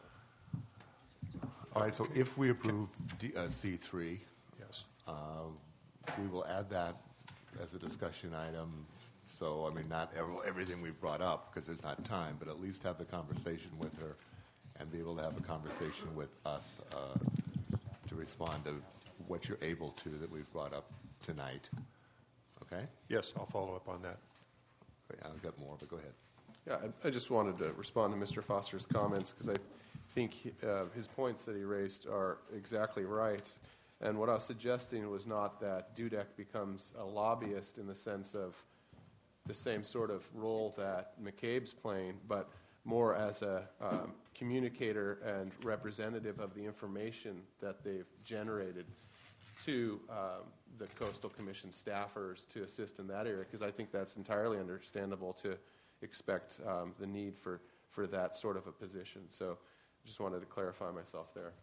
All right. So if we approve D, uh, C three, yes, uh, we will add that as a discussion item. So I mean, not every, everything we've brought up because there's not time, but at least have the conversation with her, and be able to have a conversation with us uh, to respond to what you're able to that we've brought up tonight. Okay. Yes, I'll follow up on that. Okay, I've got more, but go ahead. Yeah, I, I just wanted to respond to Mister Foster's comments because I think he, uh, his points that he raised are exactly right. And what I was suggesting was not that Dudek becomes a lobbyist in the sense of the same sort of role that McCabe's playing, but more as a um, communicator and representative of the information that they've generated to um, the Coastal Commission staffers to assist in that area, because I think that's entirely understandable to expect um, the need for, for that sort of a position. So I just wanted to clarify myself there.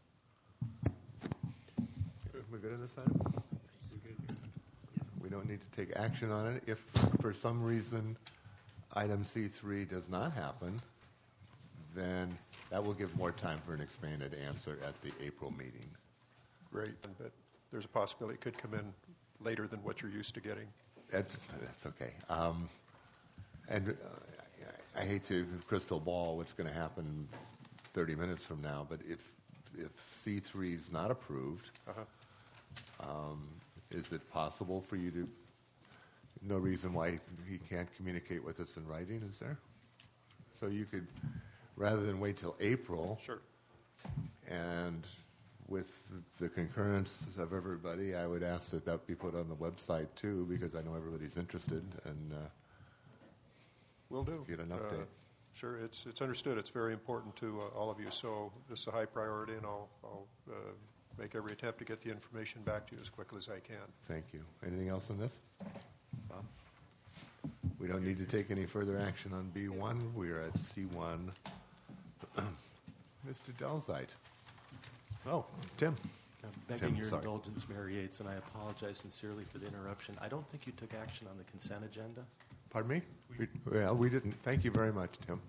We good on this item? We don't need to take action on it. If for some reason item C three does not happen, then that will give more time for an expanded answer at the April meeting. Great, but there's a possibility it could come in later than what you're used to getting. That's, that's okay. Um, and uh, I, I hate to crystal ball what's going to happen thirty minutes from now, but if if C three is not approved, uh-huh. um, is it possible for you to, no reason why he can't communicate with us in writing, is there? So you could, rather than wait till April. Sure. And with the concurrence of everybody, I would ask that that be put on the website too, because I know everybody's interested, and uh, Will do. get an Uh, update. Sure, it's, it's understood. It's very important to uh, all of you. So this is a high priority, and I'll, I'll uh, make every attempt to get the information back to you as quickly as I can. Thank you. Anything else on this? Bob? We don't need to take any further action on B one. We are at C one. Mister Delzite. Oh, Tim. I'm begging Tim, your sorry. indulgence, Mary Yates, and I apologize sincerely for the interruption. I don't think you took action on the consent agenda. Pardon me? We, well, we didn't. Thank you very much, Tim.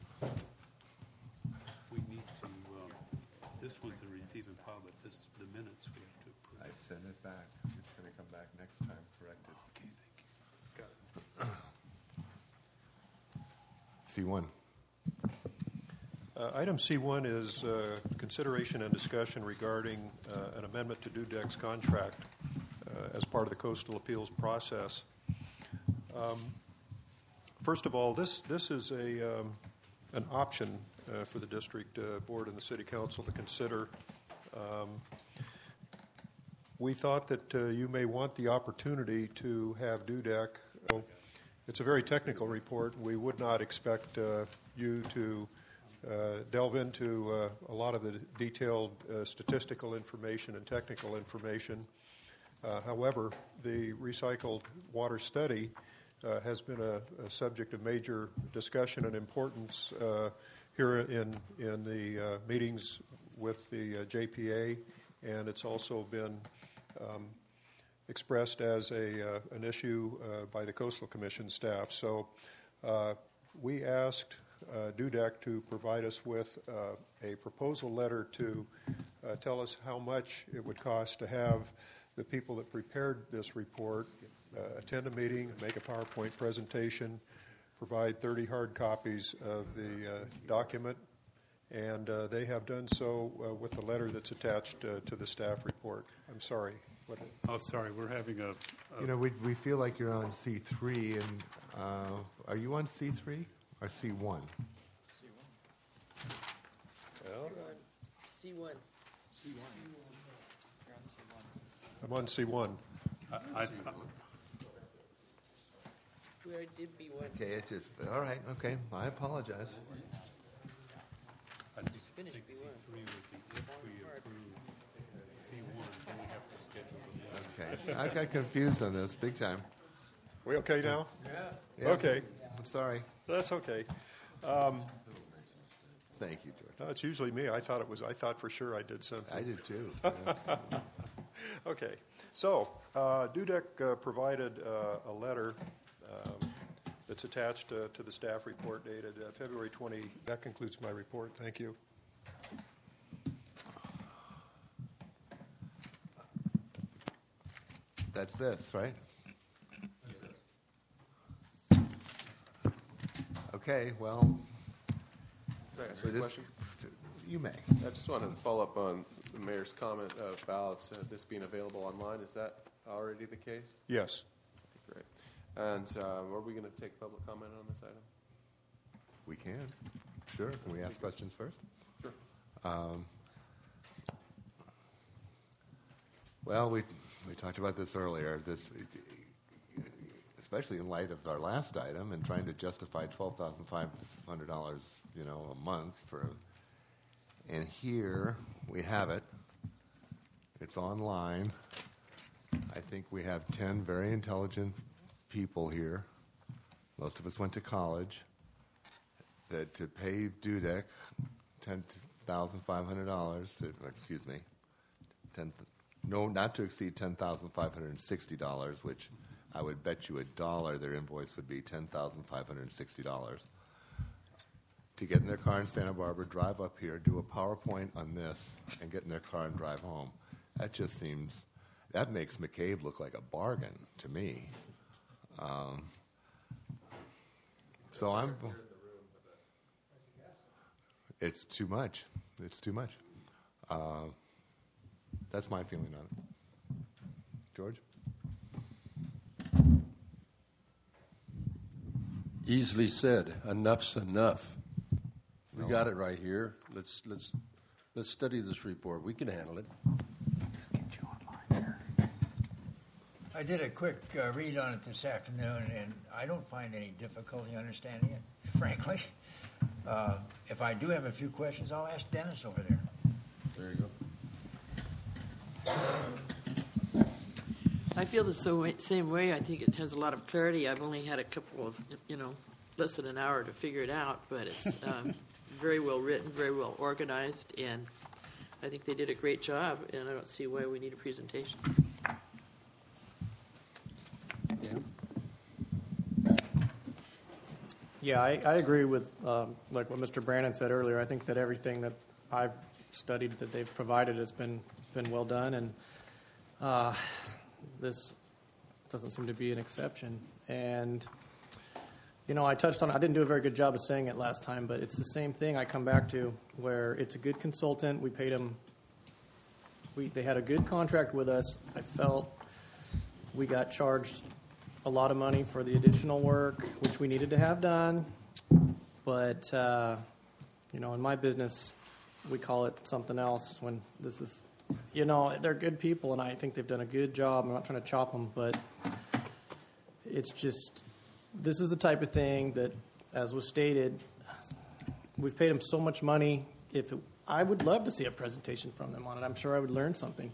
We need to, um, this one's a receive and file, but this, the minutes we have to approve. I sent it back. It's going to come back next time corrected. Okay, thank you. Got it. C one. Uh, Item C one is uh, consideration and discussion regarding uh, an amendment to Dudek's contract uh, as part of the coastal appeals process. Um, First of all, this, this is a, um, an option uh, for the district uh, board and the city council to consider. Um, we thought that uh, you may want the opportunity to have Dudek. Well, it's a very technical report. We would not expect uh, you to uh, delve into uh, a lot of the detailed uh, statistical information and technical information. Uh, however, the recycled water study Uh, has been a, a subject of major discussion and importance uh, here in in the uh, meetings with the uh, J P A, and it's also been um, expressed as a uh, an issue uh, by the Coastal Commission staff. So uh, we asked uh, Dudek to provide us with uh, a proposal letter to uh, tell us how much it would cost to have the people that prepared this report Uh, attend a meeting, make a PowerPoint presentation, provide thirty hard copies of the uh, document, and uh, they have done so uh, with the letter that's attached uh, to the staff report. I'm sorry. What? Oh, sorry, we're having a... a You know, we, we feel like you're on C three, and uh, are you on C three or C one? Well, C one. C one. You're on C one. I'm on C one. I, I, We already did B one. Okay, it just, all right, okay, I apologize. I just Finish think B C one. three would be if we approve C one, then we have to schedule the meeting. Okay, I got confused on this, big time. We okay now? Yeah. Yeah. Okay. I'm sorry. That's okay. Um, Thank you, George. no, it's usually me. I thought it was. I thought for sure I did something. I did too. Okay, so uh, Dudek uh, provided uh, a letter um, that's attached uh, to the staff report dated uh, February twentieth. That concludes my report. Thank you. That's this, right? Okay, well, Can I ask so you a this- question? you may. I just wanted to follow up on the mayor's comment about uh, this being available online. Is that already the case? Yes. Great. And um, are we going to take public comment on this item? We can. Sure. Can we ask questions first? Sure. Um, well, we we talked about this earlier. This, especially in light of our last item and trying to justify twelve thousand five hundred dollars, you know, a month for. And here we have it. It's online. I think we have ten very intelligent people here. Most of us went to college. That to pay Dudek ten thousand five hundred dollars, excuse me, ten, no, not to exceed ten thousand five hundred sixty dollars, which I would bet you a dollar their invoice would be ten thousand five hundred sixty dollars. To get in their car in Santa Barbara, drive up here, do a PowerPoint on this, and get in their car and drive home. That just seems, that makes McCabe look like a bargain to me. Um, so I'm, it's too much. It's too much. Uh, that's my feeling on it. George? Easily said. Enough's enough. got it right here. Let's let's let's study this report. We can handle it. I did a quick uh, read on it this afternoon, and I don't find any difficulty understanding it, frankly. Uh, if I do have a few questions, I'll ask Dennis over there. There you go. I feel the so, same way. I think it has a lot of clarity. I've only had a couple of, you know, less than an hour to figure it out, but it's um, very well written, very well organized, and I think they did a great job, and I don't see why we need a presentation. Yeah, I, I agree with um, like what Mister Brandon said earlier. I think that everything that I've studied that they've provided has been been well done, and uh, this doesn't seem to be an exception. And you know, I touched on. I didn't do a very good job of saying it last time, but it's the same thing. I come back to where it's a good consultant. We paid them. We they had a good contract with us. I felt we got charged a lot of money for the additional work, which we needed to have done. But, uh, you know, in my business, we call it something else when this is, you know, they're good people, and I think they've done a good job. I'm not trying to chop them, but it's just, this is the type of thing that, as was stated, we've paid them so much money. If it, I would love to see a presentation from them on it. I'm sure I would learn something.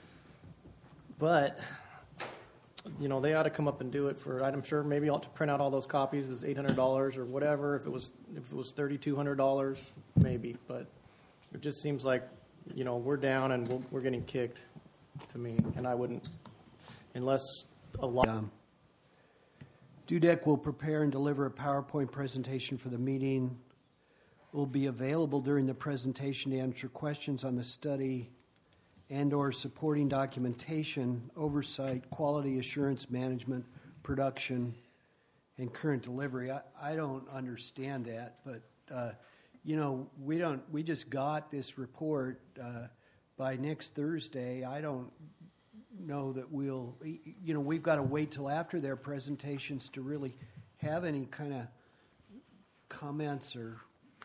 But you know, they ought to come up and do it for, I'm sure maybe ought to print out all those copies is eight hundred dollars or whatever. If it was if it was thirty-two hundred dollars, maybe. But it just seems like, you know, we're down and we're, we're getting kicked to me. And I wouldn't, unless a lot. Um, D U D E C will prepare and deliver a PowerPoint presentation for the meeting. Will be available during the presentation to answer questions on the study and or supporting documentation, oversight, quality assurance management, production, and current delivery. I, I don't understand that, but, uh, you know, we don't. We just got this report uh, by next Thursday. I don't know that we'll, you know, we've got to wait till after their presentations to really have any kind of comments or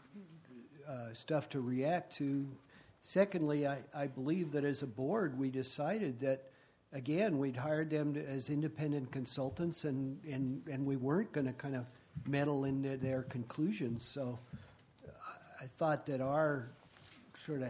uh, stuff to react to. Secondly, I, I believe that as a board, we decided that, again, we'd hired them to, as independent consultants, and, and, and we weren't going to kind of meddle into their conclusions. So I thought that our sort of,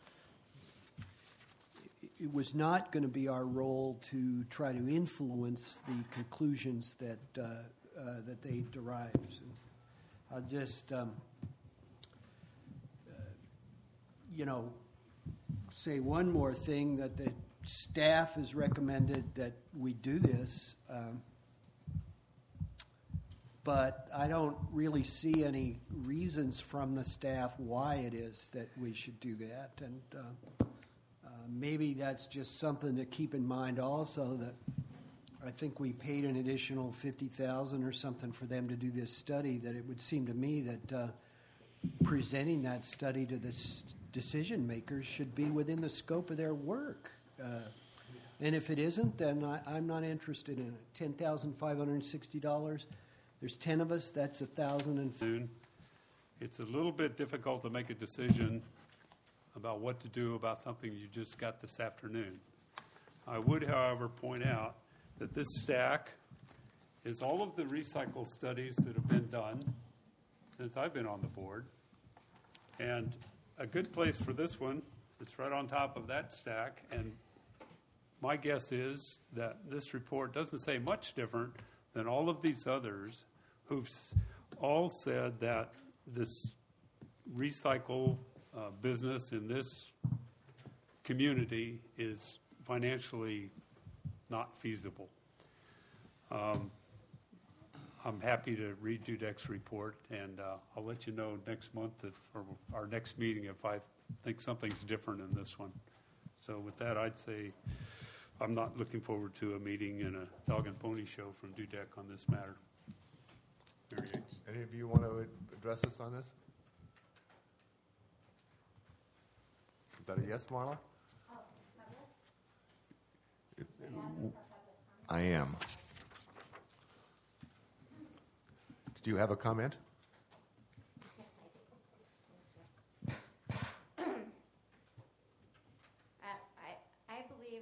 it was not going to be our role to try to influence the conclusions that, uh, uh, that they derived. So I'll just, um, uh, you know, say one more thing, that the staff has recommended that we do this, um, but I don't really see any reasons from the staff why it is that we should do that. And uh, uh, maybe that's just something to keep in mind also, that I think we paid an additional fifty thousand dollars or something for them to do this study, that it would seem to me that uh, presenting that study to the decision makers should be within the scope of their work. Uh, and if it isn't, then I, I'm not interested in it. ten thousand five hundred sixty dollars. There's ten of us, that's a thousand and Soon. It's a little bit difficult to make a decision about what to do about something you just got this afternoon. I would, however, point out that this stack is all of the recycle studies that have been done since I've been on the board. And a good place for this one is right on top of that stack, and my guess is that this report doesn't say much different than all of these others who've all said that this recycle uh, business in this community is financially not feasible. Um, I'm happy to read D U D E C's report, and uh, I'll let you know next month, if, or our next meeting, if I think something's different in this one. So with that, I'd say I'm not looking forward to a meeting and a dog and pony show from D U D E C on this matter. Mary Hicks. Any of you want to address us on this? Is that a yes, Marla? It, I am. Do you have a comment?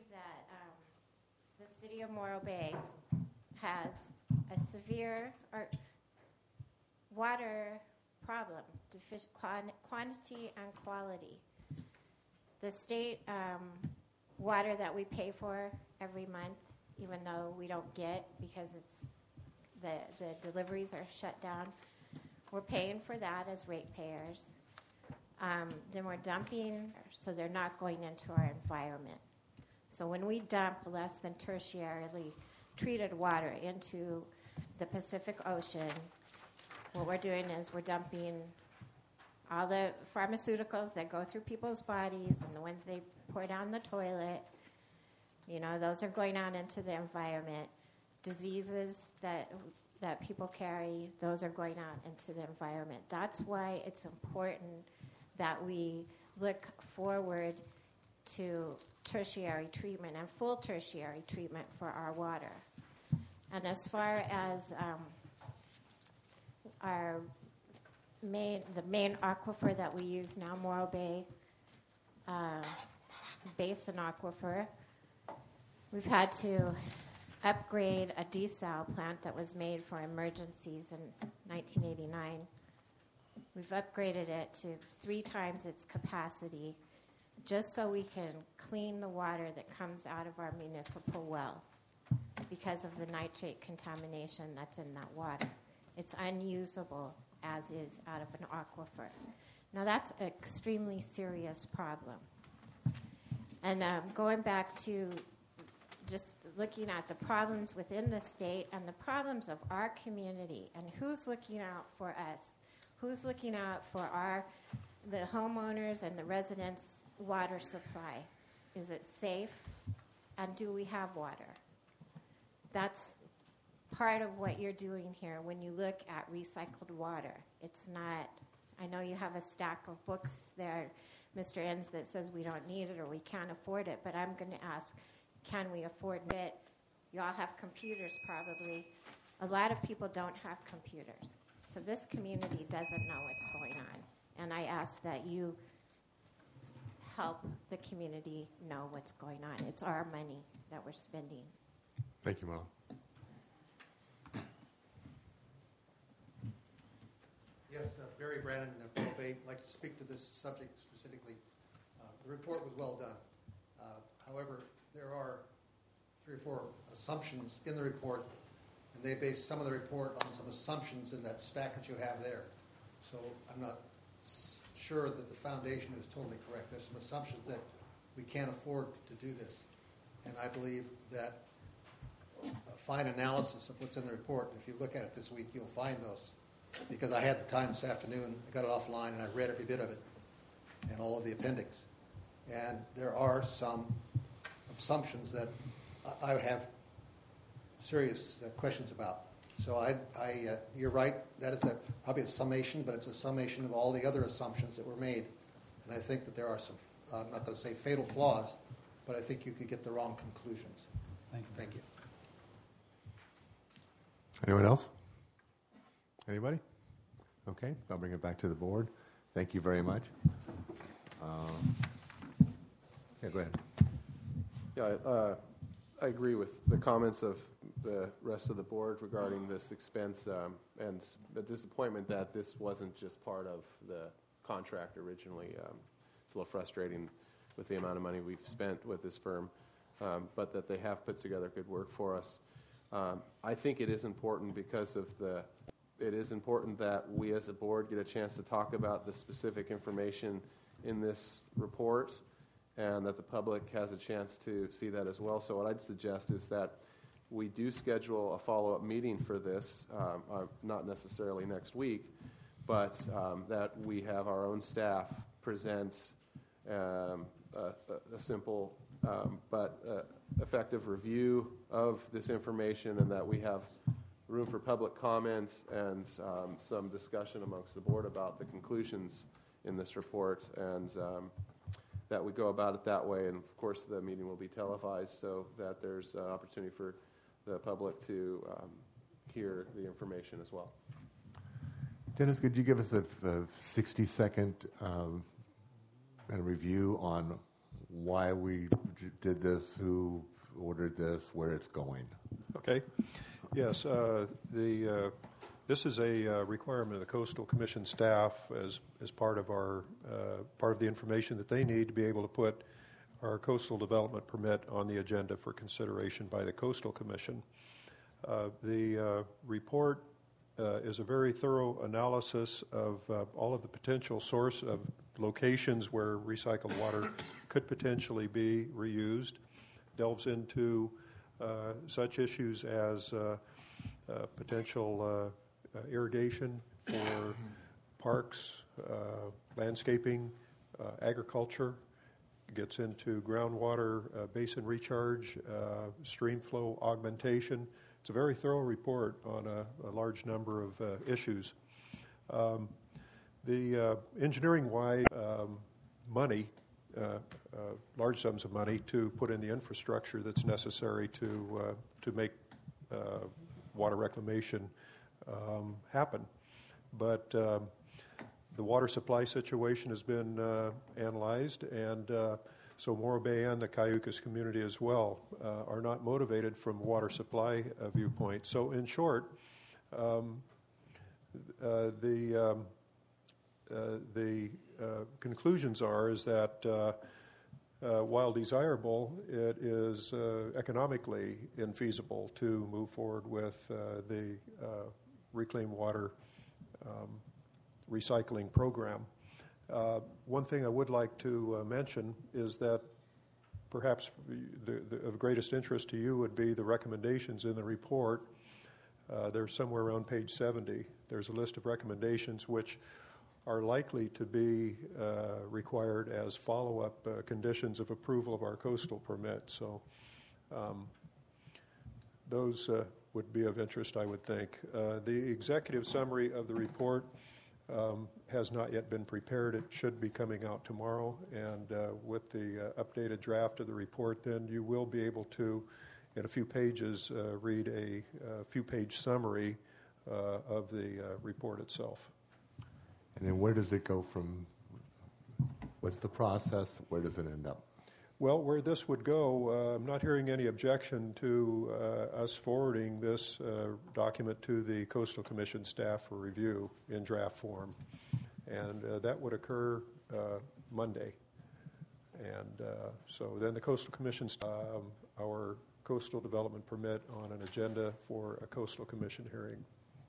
believe that um, the city of Morro Bay has a severe or water problem, defic- quan- quantity and quality. The state um, water that we pay for every month, even though we don't get because it's the, the deliveries are shut down, we're paying for that as ratepayers. Um, then we're dumping, so they're not going into our environment. So when we dump less than tertiarily treated water into the Pacific Ocean, what we're doing is we're dumping all the pharmaceuticals that go through people's bodies and the ones they pour down the toilet. You know, those are going out into the environment. Diseases that that people carry, those are going out into the environment. That's why it's important that we look forward to tertiary treatment and full tertiary treatment for our water. And as far as um, our main, the main aquifer that we use now, Morro Bay uh, Basin Aquifer, we've had to upgrade a desal plant that was made for emergencies in nineteen eighty-nine. We've upgraded it to three times its capacity just so we can clean the water that comes out of our municipal well because of the nitrate contamination that's in that water. It's unusable as is out of an aquifer. Now that's an extremely serious problem. And um, going back to just looking at the problems within the state and the problems of our community and who's looking out for us, who's looking out for our, the homeowners and the residents' water supply. Is it safe? And do we have water? That's part of what you're doing here when you look at recycled water. It's not, I know you have a stack of books there, Mister Enns, that says we don't need it or we can't afford it, but I'm going to ask, can we afford it? You all have computers probably. A lot of people don't have computers. So this community doesn't know what's going on. And I ask that you help the community know what's going on. It's our money that we're spending. Thank you, Marla. Yes, uh, Barry Brannon, uh, Morro Bay. I'd like to speak to this subject specifically. Uh, the report was well done. Uh, however, there are three or four assumptions in the report, and they base some of the report on some assumptions in that stack that you have there. So I'm not s- sure that the foundation is totally correct. There's some assumptions that we can't afford to do this. And I believe that a fine analysis of what's in the report, and if you look at it this week, you'll find those. Because I had the time this afternoon, I got it offline, and I read every bit of it and all of the appendix. And there are some assumptions that I have serious uh, questions about. So I, I, uh, you're right, that is a, probably a summation, but it's a summation of all the other assumptions that were made. And I think that there are some, uh, I'm not going to say fatal flaws, but I think you could get the wrong conclusions. Thank you. Thank you. Anyone else? Anybody? Okay, I'll bring it back to the board. Thank you very much. Um, yeah, go ahead. Yeah, uh, I agree with the comments of the rest of the board regarding this expense um, and the disappointment that this wasn't just part of the contract originally. Um, it's a little frustrating with the amount of money we've spent with this firm, um, but that they have put together good work for us. Um, I think it is important because of the, it is important that we as a board get a chance to talk about the specific information in this report and that the public has a chance to see that as well. So what I'd suggest is that we do schedule a follow-up meeting for this, um, uh, not necessarily next week, but um, that we have our own staff present um, a, a simple um, but uh, effective review of this information, and that we have room for public comments and um, some discussion amongst the board about the conclusions in this report, and um, that we go about it that way. And of course the meeting will be televised so that there's an opportunity for the public to um, hear the information as well. Dennis, could you give us a, a sixty second um, a review on why we d- did this, who ordered this, where it's going. Okay. Yes, uh, the uh, this is a uh, requirement of the Coastal Commission staff as as part of our uh, part of the information that they need to be able to put our coastal development permit on the agenda for consideration by the Coastal Commission. Uh, the uh, report uh, is a very thorough analysis of uh, all of the potential source of locations where recycled water could potentially be reused, delves into uh, such issues as uh, uh, potential uh, uh, irrigation for parks, uh, landscaping, uh, agriculture, gets into groundwater uh, basin recharge, uh, stream flow augmentation. It's a very thorough report on a, a large number of uh, issues. Um, the uh, engineering-wide um, money, uh, uh, large sums of money to put in the infrastructure that's necessary to uh, to make uh, water reclamation um, happen. But um, the water supply situation has been uh, analyzed, and uh, so Morro Bay and the Cayucas community as well uh, are not motivated from a water supply uh, viewpoint. So in short, um, uh, the um, uh, the uh, conclusions are is that uh, uh, while desirable, it is uh, economically infeasible to move forward with uh, the uh, reclaimed water um, recycling program. Uh, one thing I would like to uh, mention is that perhaps the, the, of greatest interest to you would be the recommendations in the report. Uh, they're somewhere around page seventy. There's a list of recommendations which are likely to be uh, required as follow-up uh, conditions of approval of our coastal permit. So um, those uh, would be of interest, I would think. Uh, the executive summary of the report Um, has not yet been prepared. It should be coming out tomorrow, and uh, with the uh, updated draft of the report, then you will be able to, in a few pages, uh, read a, a few-page summary uh, of the uh, report itself. And then where does it go from? What's the process? Where does it end up? Well, where this would go, uh, I'm not hearing any objection to uh, us forwarding this uh, document to the Coastal Commission staff for review in draft form. And uh, that would occur uh, Monday. And uh, so then the Coastal Commission, um, our coastal development permit on an agenda for a Coastal Commission hearing.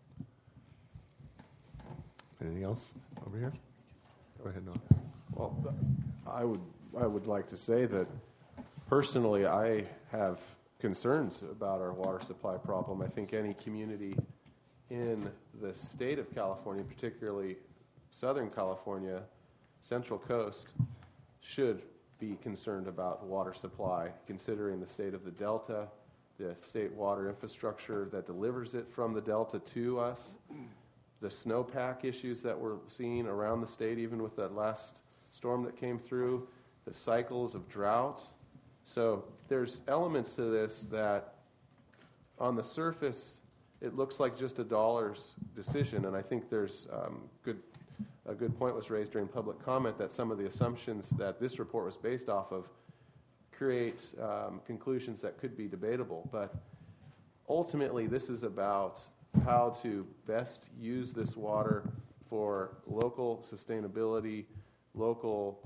Anything else over here? Go ahead, Noah. Well, I would I would like to say that personally I have concerns about our water supply problem. I think any community in the state of California, particularly Southern California, Central Coast, should be concerned about water supply, considering the state of the Delta, the state water infrastructure that delivers it from the Delta to us, the snowpack issues that we're seeing around the state, even with that last storm that came through, the cycles of drought. So there's elements to this that on the surface it looks like just a dollars decision, and I think there's um, good a good point was raised during public comment that some of the assumptions that this report was based off of creates um, conclusions that could be debatable. But ultimately this is about how to best use this water for local sustainability, local,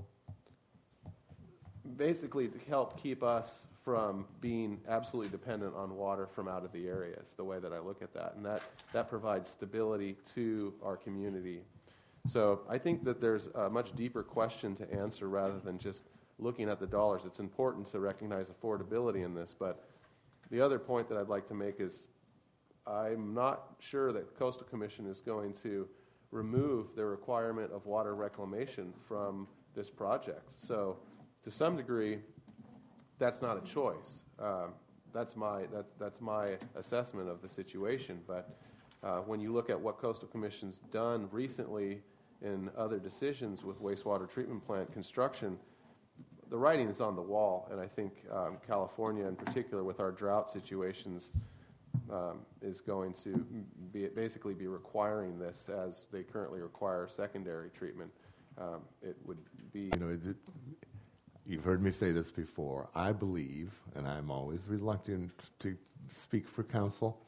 basically to help keep us from being absolutely dependent on water from out of the areas, the way that I look at that. And that, that provides stability to our community. So I think that there's a much deeper question to answer rather than just looking at the dollars. It's important to recognize affordability in this, but the other point that I'd like to make is I'm not sure that the Coastal Commission is going to remove the requirement of water reclamation from this project. So to some degree, that's not a choice. Um, that's my that, that's my assessment of the situation. But uh, when you look at what Coastal Commission's done recently in other decisions with wastewater treatment plant construction, the writing is on the wall. And I think um, California, in particular, with our drought situations, um, is going to be basically be requiring this as they currently require secondary treatment. Um, it would be, you know, it, You've heard me say this before. I believe, and I'm always reluctant to speak for council,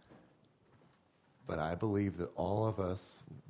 but I believe that all of us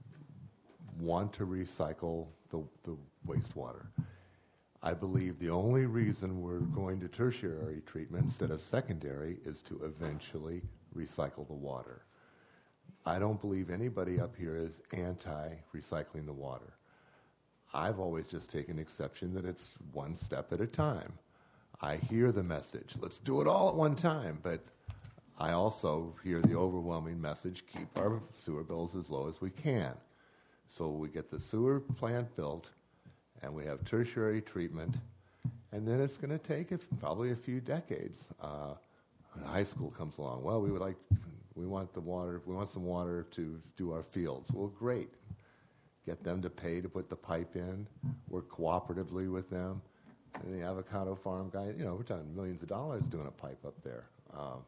want to recycle the, the wastewater. I believe the only reason we're going to tertiary treatment instead of secondary is to eventually recycle the water. I don't believe anybody up here is anti-recycling the water. I've always just taken exception that it's one step at a time. I hear the message, let's do it all at one time, but I also hear the overwhelming message, keep our sewer bills as low as we can. So we get the sewer plant built, and we have tertiary treatment, and then it's going to take a, probably a few decades. Uh, high school comes along. Well, we would like, we want the water, we want some water to do our fields. Well, great. Get them to pay to put the pipe in, work cooperatively with them. And the avocado farm guy, you know, we're talking millions of dollars doing a pipe up there. Um,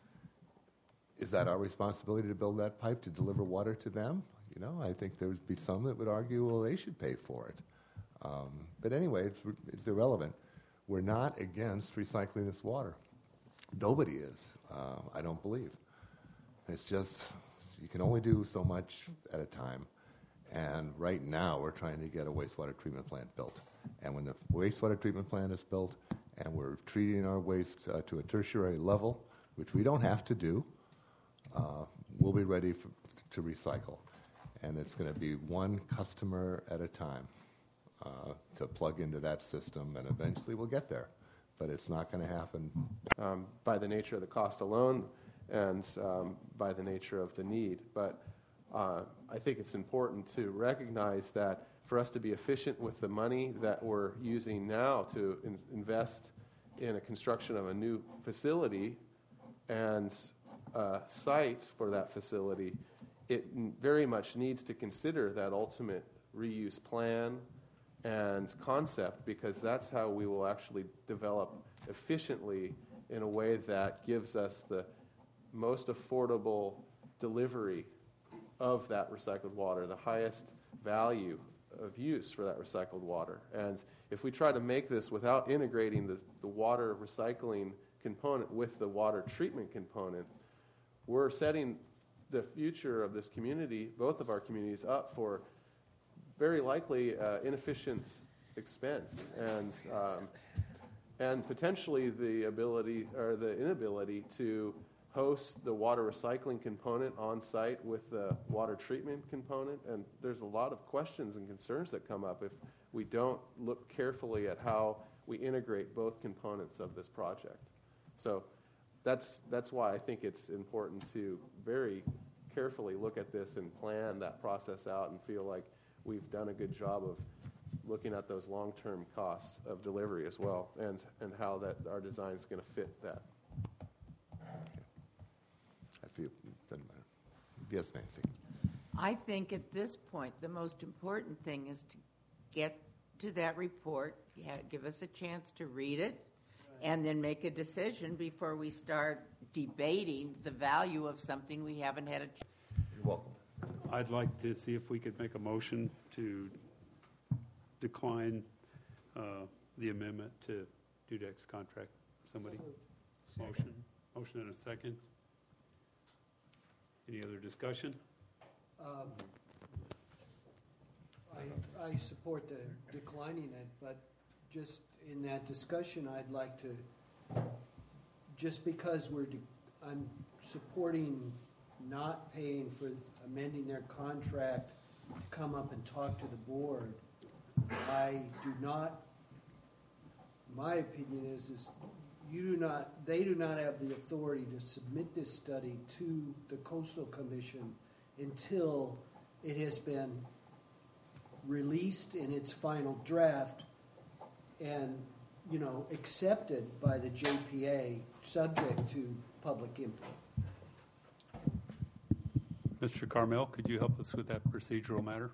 is that our responsibility to build that pipe to deliver water to them? You know, I think there would be some that would argue, well, they should pay for it. Um, but anyway, it's, it's irrelevant. We're not against recycling this water. Nobody is, uh, I don't believe. It's just, you can only do so much at a time. And right now, we're trying to get a wastewater treatment plant built. And when the wastewater treatment plant is built, and we're treating our waste uh, to a tertiary level, which we don't have to do, uh, we'll be ready for, to recycle. And it's going to be one customer at a time uh, to plug into that system, and eventually we'll get there. But it's not going to happen. Um, by the nature of the cost alone and um, by the nature of the need. But Uh, I think it's important to recognize that for us to be efficient with the money that we're using now to in- invest in a construction of a new facility and a site for that facility, it n- very much needs to consider that ultimate reuse plan and concept, because that's how we will actually develop efficiently in a way that gives us the most affordable delivery of that recycled water, the highest value of use for that recycled water. And if we try to make this without integrating the, the water recycling component with the water treatment component, we're setting the future of this community, both of our communities, up for very likely uh, inefficient expense and um, and potentially the ability or the inability to host the water recycling component on site with the water treatment component. And there's a lot of questions and concerns that come up if we don't look carefully at how we integrate both components of this project. So that's that's why I think it's important to very carefully look at this and plan that process out and feel like we've done a good job of looking at those long-term costs of delivery as well, and, and how that our design is going to fit that. Doesn't matter. Yes, Nancy. I think at this point, the most important thing is to get to that report, yeah, give us a chance to read it, and then make a decision before we start debating the value of something we haven't had a chance. You're welcome. I'd like to see if we could make a motion to decline uh, the amendment to Dudek's contract. Somebody? Motion. Motion and a second. Any other discussion? Um, I, I support the declining it, but just in that discussion, I'd like to, just because we're, de- I'm supporting not paying for amending their contract to come up and talk to the board, I do not, my opinion is, is you do not, they do not have the authority to submit this study to the Coastal Commission until it has been released in its final draft and, you know, accepted by the J P A, subject to public input. Mister Carmel, could you help us with that procedural matter?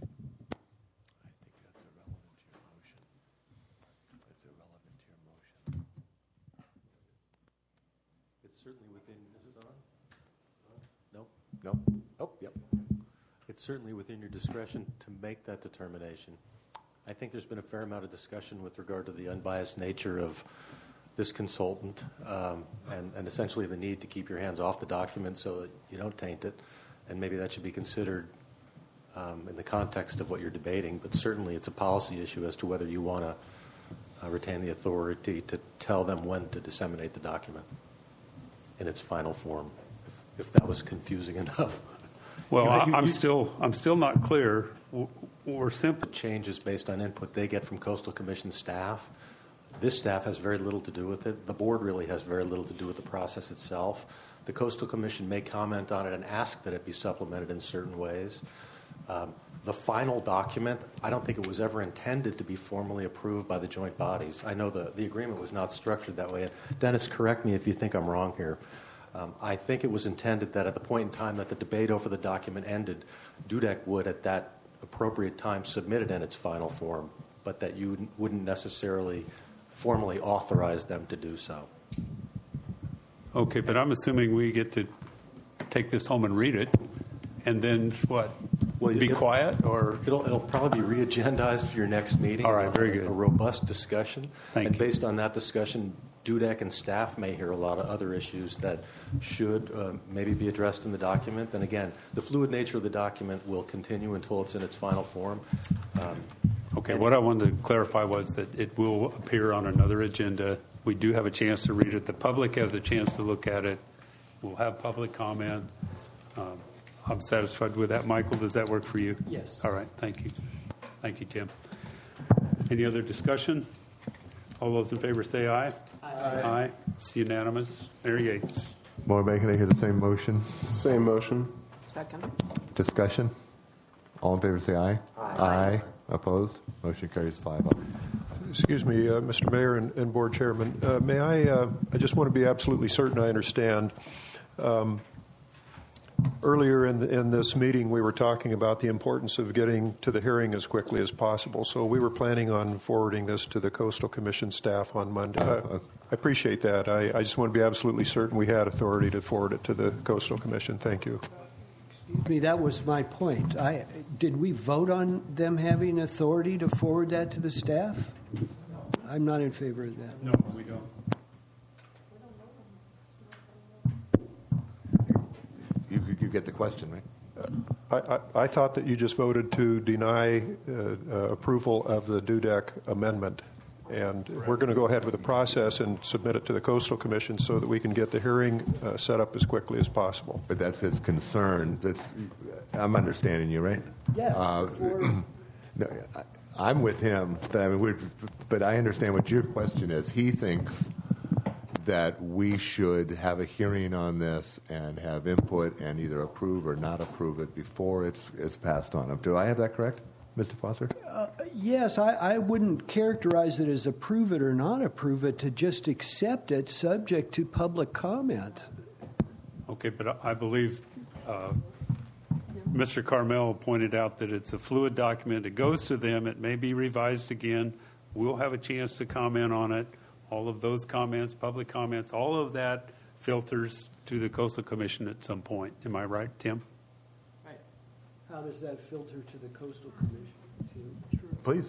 Certainly within, is this on? Nope. Nope. Oh, yep. It's certainly within your discretion to make that determination. I think there's been a fair amount of discussion with regard to the unbiased nature of this consultant um, and, and essentially the need to keep your hands off the document so that you don't taint it. And maybe that should be considered um, in the context of what you're debating. But certainly it's a policy issue as to whether you want to uh, retain the authority to tell them when to disseminate the document in its final form, if, if that was confusing enough. Well, You- I, you- I'm you- still I'm still not clear. W- We're simply changes based on input they get from Coastal Commission staff. This staff has very little to do with it. The board really has very little to do with the process itself. The Coastal Commission may comment on it and ask that it be supplemented in certain ways. Um, the final document, I don't think it was ever intended to be formally approved by the joint bodies. I know the, the agreement was not structured that way. Dennis, correct me if you think I'm wrong here. Um, I think it was intended that at the point in time that the debate over the document ended, D U D E C would, at that appropriate time, submit it in its final form, but that you wouldn't necessarily formally authorize them to do so. okay, but I'm assuming we get to take this home and read it, and then what? Well, be it'll- quiet, or It'll, it'll probably be re-agendized for your next meeting. All right, We'll have very a- good. A robust discussion. Thank and you. based on that discussion, D U D E C and staff may hear a lot of other issues that should uh, maybe be addressed in the document. And again, the fluid nature of the document will continue until it's in its final form. Um, Okay, what I wanted to clarify was that it will appear on another agenda. We do have a chance to read it. The public has a chance to look at it. We'll have public comment. Um, I'm satisfied with that. Michael, does that work for you? Yes. All right, thank you. Thank you, Tim. Any other discussion? All those in favor say aye. Aye. Aye. It's unanimous. Mayor Yates. Maura Bay, can I hear the same motion? Same motion. Second. Discussion? All in favor say aye. Aye. Opposed? Motion carries five oh. Excuse me, uh, Mister Mayor and, and Board Chairman. Uh, may I, uh, I just want to be absolutely certain I understand. Um, earlier in, the, in this meeting, we were talking about the importance of getting to the hearing as quickly as possible. So we were planning on forwarding this to the Coastal Commission staff on Monday. Uh, I appreciate that. I, I just want to be absolutely certain we had authority to forward it to the Coastal Commission. Thank you. Excuse me, that was my point. I, did we vote on them having authority to forward that to the staff? I'm not in favor of that. No, we don't. You, you get the question, right? I, I, I thought that you just voted to deny uh, uh, approval of the D U D E C amendment. And we're going to go ahead with the process and submit it to the Coastal Commission so that we can get the hearing uh, set up as quickly as possible. But that's his concern. That's, I'm understanding you, right? Yeah, Uh, before- no, I, I'm with him, but I mean, we're, but I understand what your question is. He thinks that we should have a hearing on this and have input and either approve or not approve it before it's it's passed on. Do I have that correct, Mister Foster? Uh, yes, I, I wouldn't characterize it as approve it or not approve it, to just accept it subject to public comment. Okay, but I believe uh, Mister Carmel pointed out that it's a fluid document. It goes to them. It may be revised again. We'll have a chance to comment on it. All of those comments, public comments, all of that filters to the Coastal Commission at some point. Am I right, Tim? Right. How does that filter to the Coastal Commission? Please.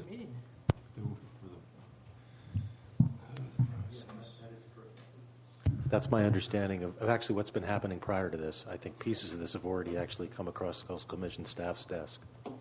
That's my understanding of, of actually what's been happening prior to this. I think pieces of this have already actually come across the Coastal Commission staff's desk.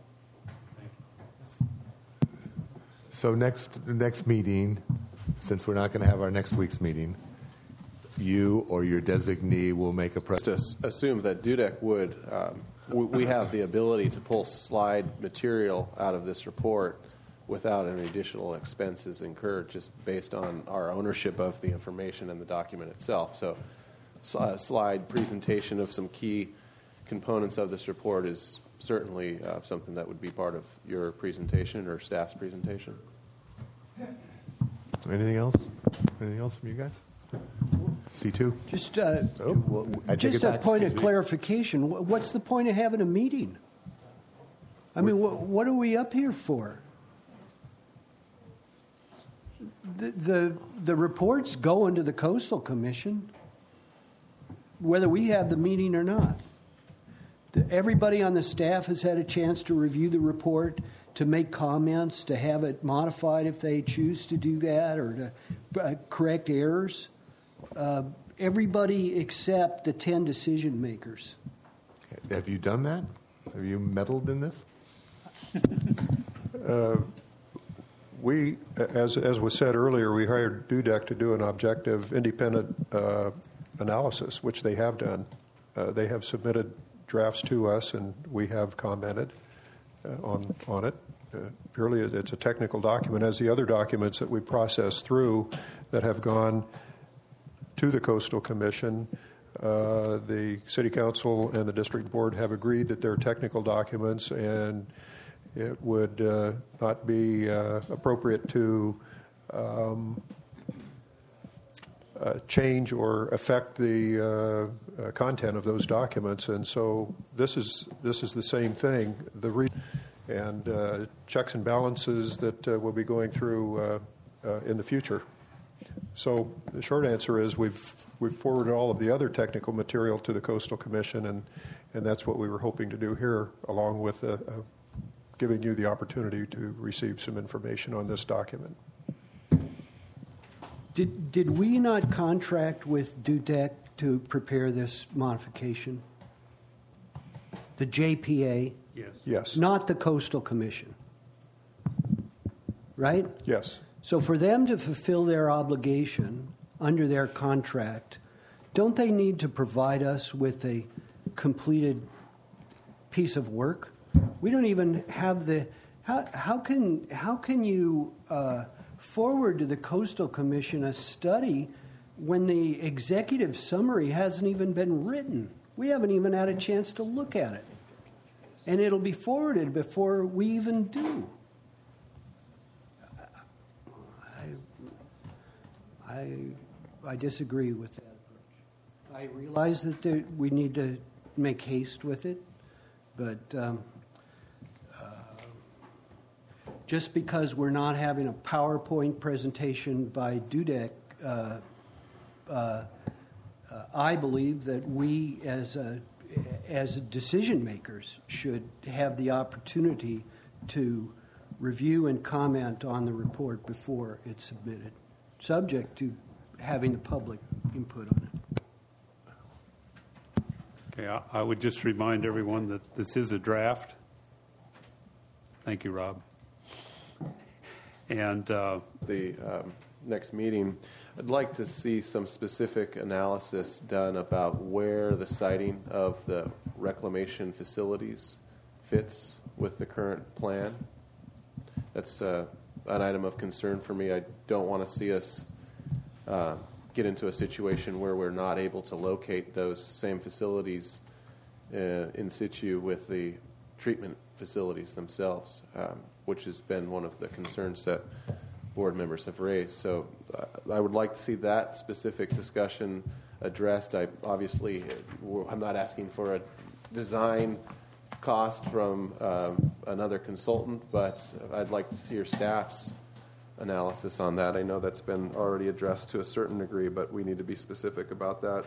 So next next meeting, since we're not going to have our next week's meeting, you or your designee will make a press. Just assume that D U D E C would. Um, we, we have the ability to pull slide material out of this report without any additional expenses incurred, just based on our ownership of the information and the document itself. So, a slide presentation of some key components of this report is certainly uh, something that would be part of your presentation or staff's presentation. Anything else? Anything else from you guys? C two? Just, uh, w- I take just it a back, point of excuse me. clarification. Wh- What's the point of having a meeting? I mean, wh- what are we up here for? The, the, the reports go into the Coastal Commission, whether we have the meeting or not. The- Everybody on the staff has had a chance to review the report. to make comments, to have it modified if they choose to do that, or to uh, correct errors. Uh, everybody except the ten decision makers. Have you done that? Have you meddled in this? Uh, we, as as was said earlier, we hired Dudek to do an objective, independent uh, analysis, which they have done. Uh, they have submitted drafts to us, and we have commented uh, on on it. Uh, purely, it's a technical document, as the other documents that we processed through that have gone to the Coastal Commission. Uh, the City Council and the District Board have agreed that they're technical documents, and it would uh, not be uh, appropriate to um, uh, change or affect the uh, uh, content of those documents. And so this is this is the same thing. The re- and uh, checks and balances that uh, we'll be going through uh, uh, in the future. So the short answer is we've we've forwarded all of the other technical material to the Coastal Commission, and, and that's what we were hoping to do here, along with uh, uh, giving you the opportunity to receive some information on this document. Did did we not contract with Dudek to prepare this modification? The J P A? Yes. Yes. Not the Coastal Commission, right? Yes. So for them to fulfill their obligation under their contract, don't they need to provide us with a completed piece of work? We don't even have the how, how can how can you uh, forward to the Coastal Commission a study when the executive summary hasn't even been written? We haven't even had a chance to look at it, and it'll be forwarded before we even do. I, I disagree with that approach. I realize that there, we need to make haste with it, but um, uh, just because we're not having a PowerPoint presentation by Dudek, uh, uh, uh, I believe that we as a, as decision makers should have the opportunity to review and comment on the report before it's submitted, subject to having the public input on it. Okay, I, I would just remind everyone that this is a draft. Thank you, Rob. And uh, the um, next meeting, I'd like to see some specific analysis done about where the siting of the reclamation facilities fits with the current plan. That's uh, an item of concern for me. I don't want to see us uh, get into a situation where we're not able to locate those same facilities uh, in situ with the treatment facilities themselves, um, which has been one of the concerns that board members have raised. So uh, I would like to see that specific discussion addressed. I obviously, I'm not asking for a design cost from um, another consultant, but I'd like to see your staff's analysis on that. I know that's been already addressed to a certain degree, but we need to be specific about that.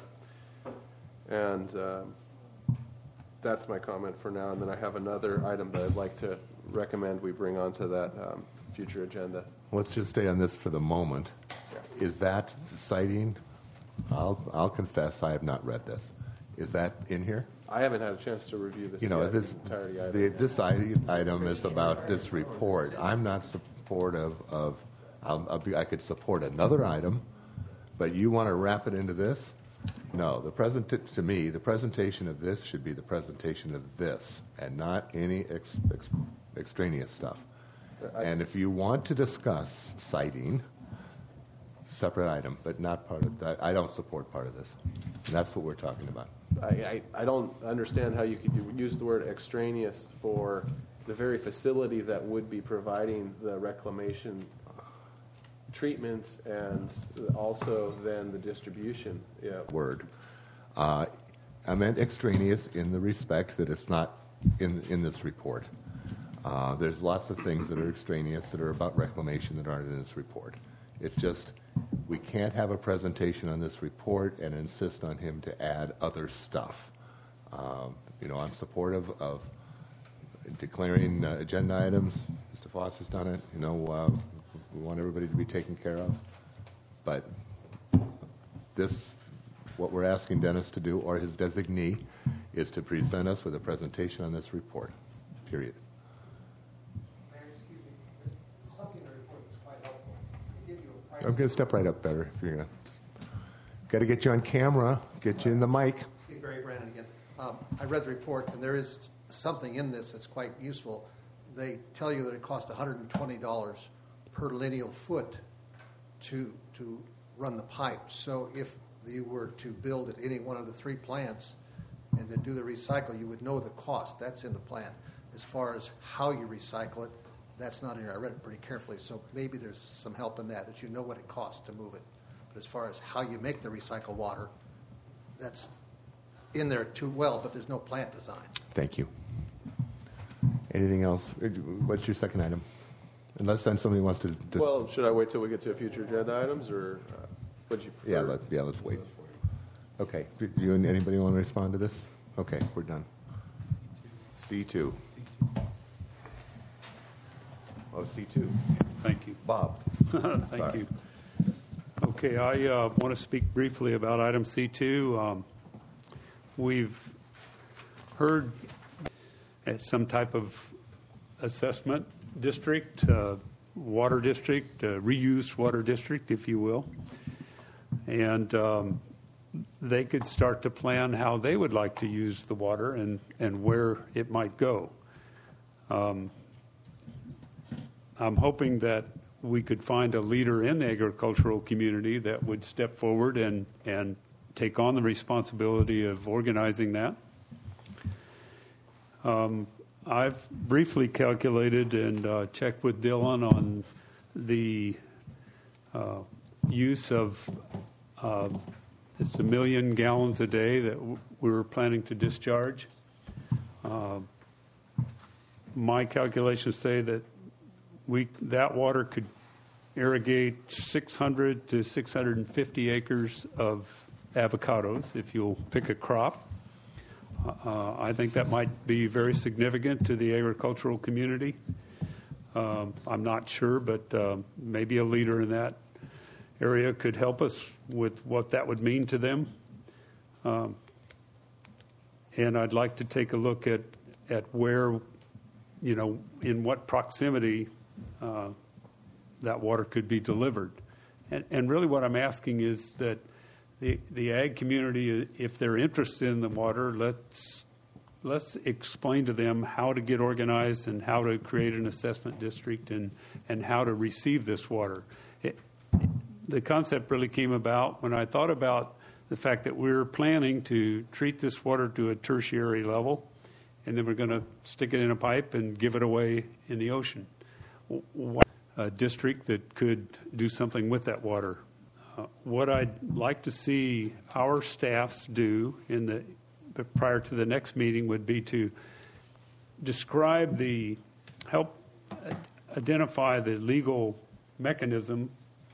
And um, that's my comment for now. And then I have another item that I'd like to recommend we bring onto that um, future agenda. Let's just stay on this for the moment. Yeah. Is that citing? I'll, I'll confess I have not read this. Is that in here? I haven't had a chance to review this You know, yet, this, entirety either. the, this item is about this report. I'm not supportive of, I'll, I'll be, I could support another item, but you want to wrap it into this? No, the present, to me, the presentation of this should be the presentation of this and not any ex, ex, extraneous stuff. I, and if you want to discuss citing, separate item, but not part of that. I don't support part of this. And that's what we're talking about. I, I, I don't understand how you could use the word extraneous for the very facility that would be providing the reclamation treatments and also then the distribution. Yeah. Word. Uh, I meant extraneous in the respect that it's not in in this report. Uh, there's lots of things that are extraneous that are about reclamation that aren't in this report. It's just we can't have a presentation on this report and insist on him to add other stuff. Um, you know, I'm supportive of declaring uh, agenda items. Mister Foster's done it. You know, uh, we want everybody to be taken care of. But this, what we're asking Dennis to do, or his designee, is to present us with a presentation on this report, period. Excuse me, something in the report that's quite helpful. They give you a price. I'm going to step right up better if you're going to. Got to get you on camera, get you in the mic. Steve Barry Brandon again. Um, I read the report, and there is something in this that's quite useful. They tell you that it costs one hundred twenty dollars per lineal foot to to run the pipe. So if you were to build at any one of the three plants and to do the recycle, you would know the cost. That's in the plan. As far as how you recycle it, that's not in here. I read it pretty carefully, so maybe there's some help in that, that you know what it costs to move it. But as far as how you make the recycled water, that's in there too well, but there's no plant design. Thank you. Anything else? What's your second item? Unless then somebody wants to. to Well, should I wait till we get to future agenda items, or uh, would you prefer? yeah, let, yeah, let's wait. Okay. Do you and anybody want to respond to this? Okay, we're done. C two. Oh, C two. Thank you. Bob. Thank Sorry. you. Okay, I uh, want to speak briefly about item C two. Um, we've heard at some type of assessment district, uh, water district, uh, reuse water district, if you will, and um, they could start to plan how they would like to use the water and, and where it might go. Um, I'm hoping that we could find a leader in the agricultural community that would step forward and, and take on the responsibility of organizing that. Um, I've briefly calculated and uh, checked with Dylan on the uh, use of uh, it's a million gallons a day that w- we were planning to discharge. Uh, my calculations say that we that water could irrigate six hundred to six hundred fifty acres of avocados if you'll pick a crop. Uh, I think that might be very significant to the agricultural community. Um, I'm not sure, but uh, maybe a leader in that area could help us with what that would mean to them. Um, and I'd like to take a look at, at where, you know, in what proximity uh, that water could be delivered. And, and really what I'm asking is that The, the ag community, if they're interested in the water, let's let's explain to them how to get organized and how to create an assessment district and, and how to receive this water. It, the concept really came about when I thought about the fact that we're planning to treat this water to a tertiary level, and then we're going to stick it in a pipe and give it away in the ocean. What, a district that could do something with that water. Uh, what I'd like to see our staffs do in the prior to the next meeting would be to describe the help identify the legal mechanism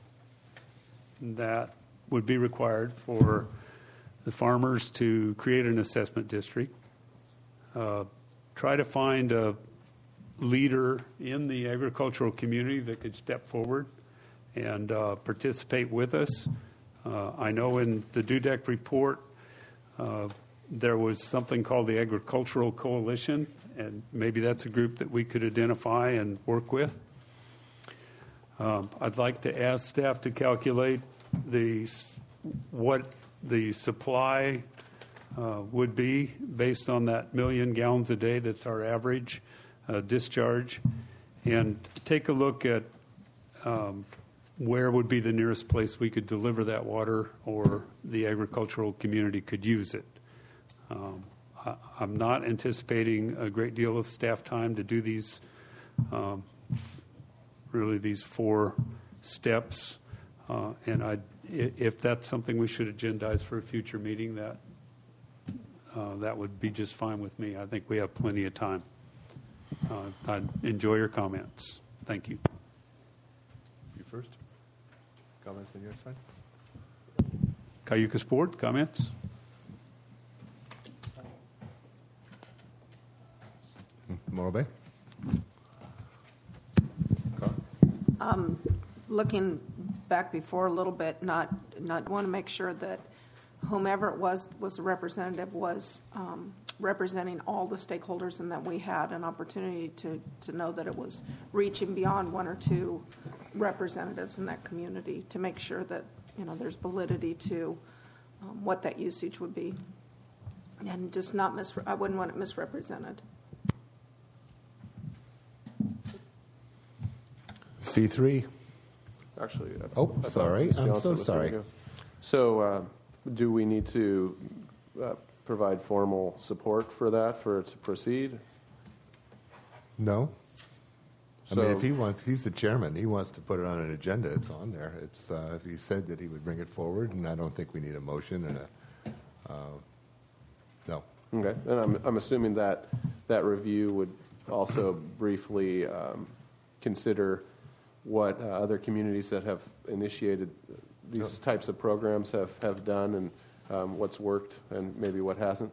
that would be required for the farmers to create an assessment district. Uh, try to find a leader in the agricultural community that could step forward and uh, participate with us. Uh, I know in the D U D E C report uh, there was something called the Agricultural Coalition, and maybe that's a group that we could identify and work with. Um, I'd like to ask staff to calculate the what the supply uh, would be based on that million gallons a day that's our average uh, discharge, and take a look at um, where would be the nearest place we could deliver that water or the agricultural community could use it. Um, I, I'm not anticipating a great deal of staff time to do these, um, really these four steps. Uh, and I, if that's something we should agendize for a future meeting, that uh, that would be just fine with me. I think we have plenty of time. Uh, I'd enjoy your comments. Thank you. You first. Comments on your side? Cayuga Sport, comments? Mo- Morro Bay. Um, looking back before a little bit, not not want to make sure that whomever it was was the representative was um, representing all the stakeholders, and that we had an opportunity to to know that it was reaching beyond one or two representatives in that community to make sure that you know there's validity to um, what that usage would be, and just not mis. I wouldn't want it misrepresented. C three. Actually, I- Oh, I thought sorry. Miz I'm Johnson so was gonna sorry. go. So, uh, do we need to uh, provide formal support for that for it to proceed? No. I So- mean, if he wants, he's the chairman. He wants to put it on an agenda. It's on there. It's uh, he said that he would bring it forward, and I don't think we need a motion and a uh, no. Okay, and I'm I'm assuming that that review would also briefly um, consider what uh, other communities that have initiated these Sure. types of programs have, have done, and um, what's worked and maybe what hasn't.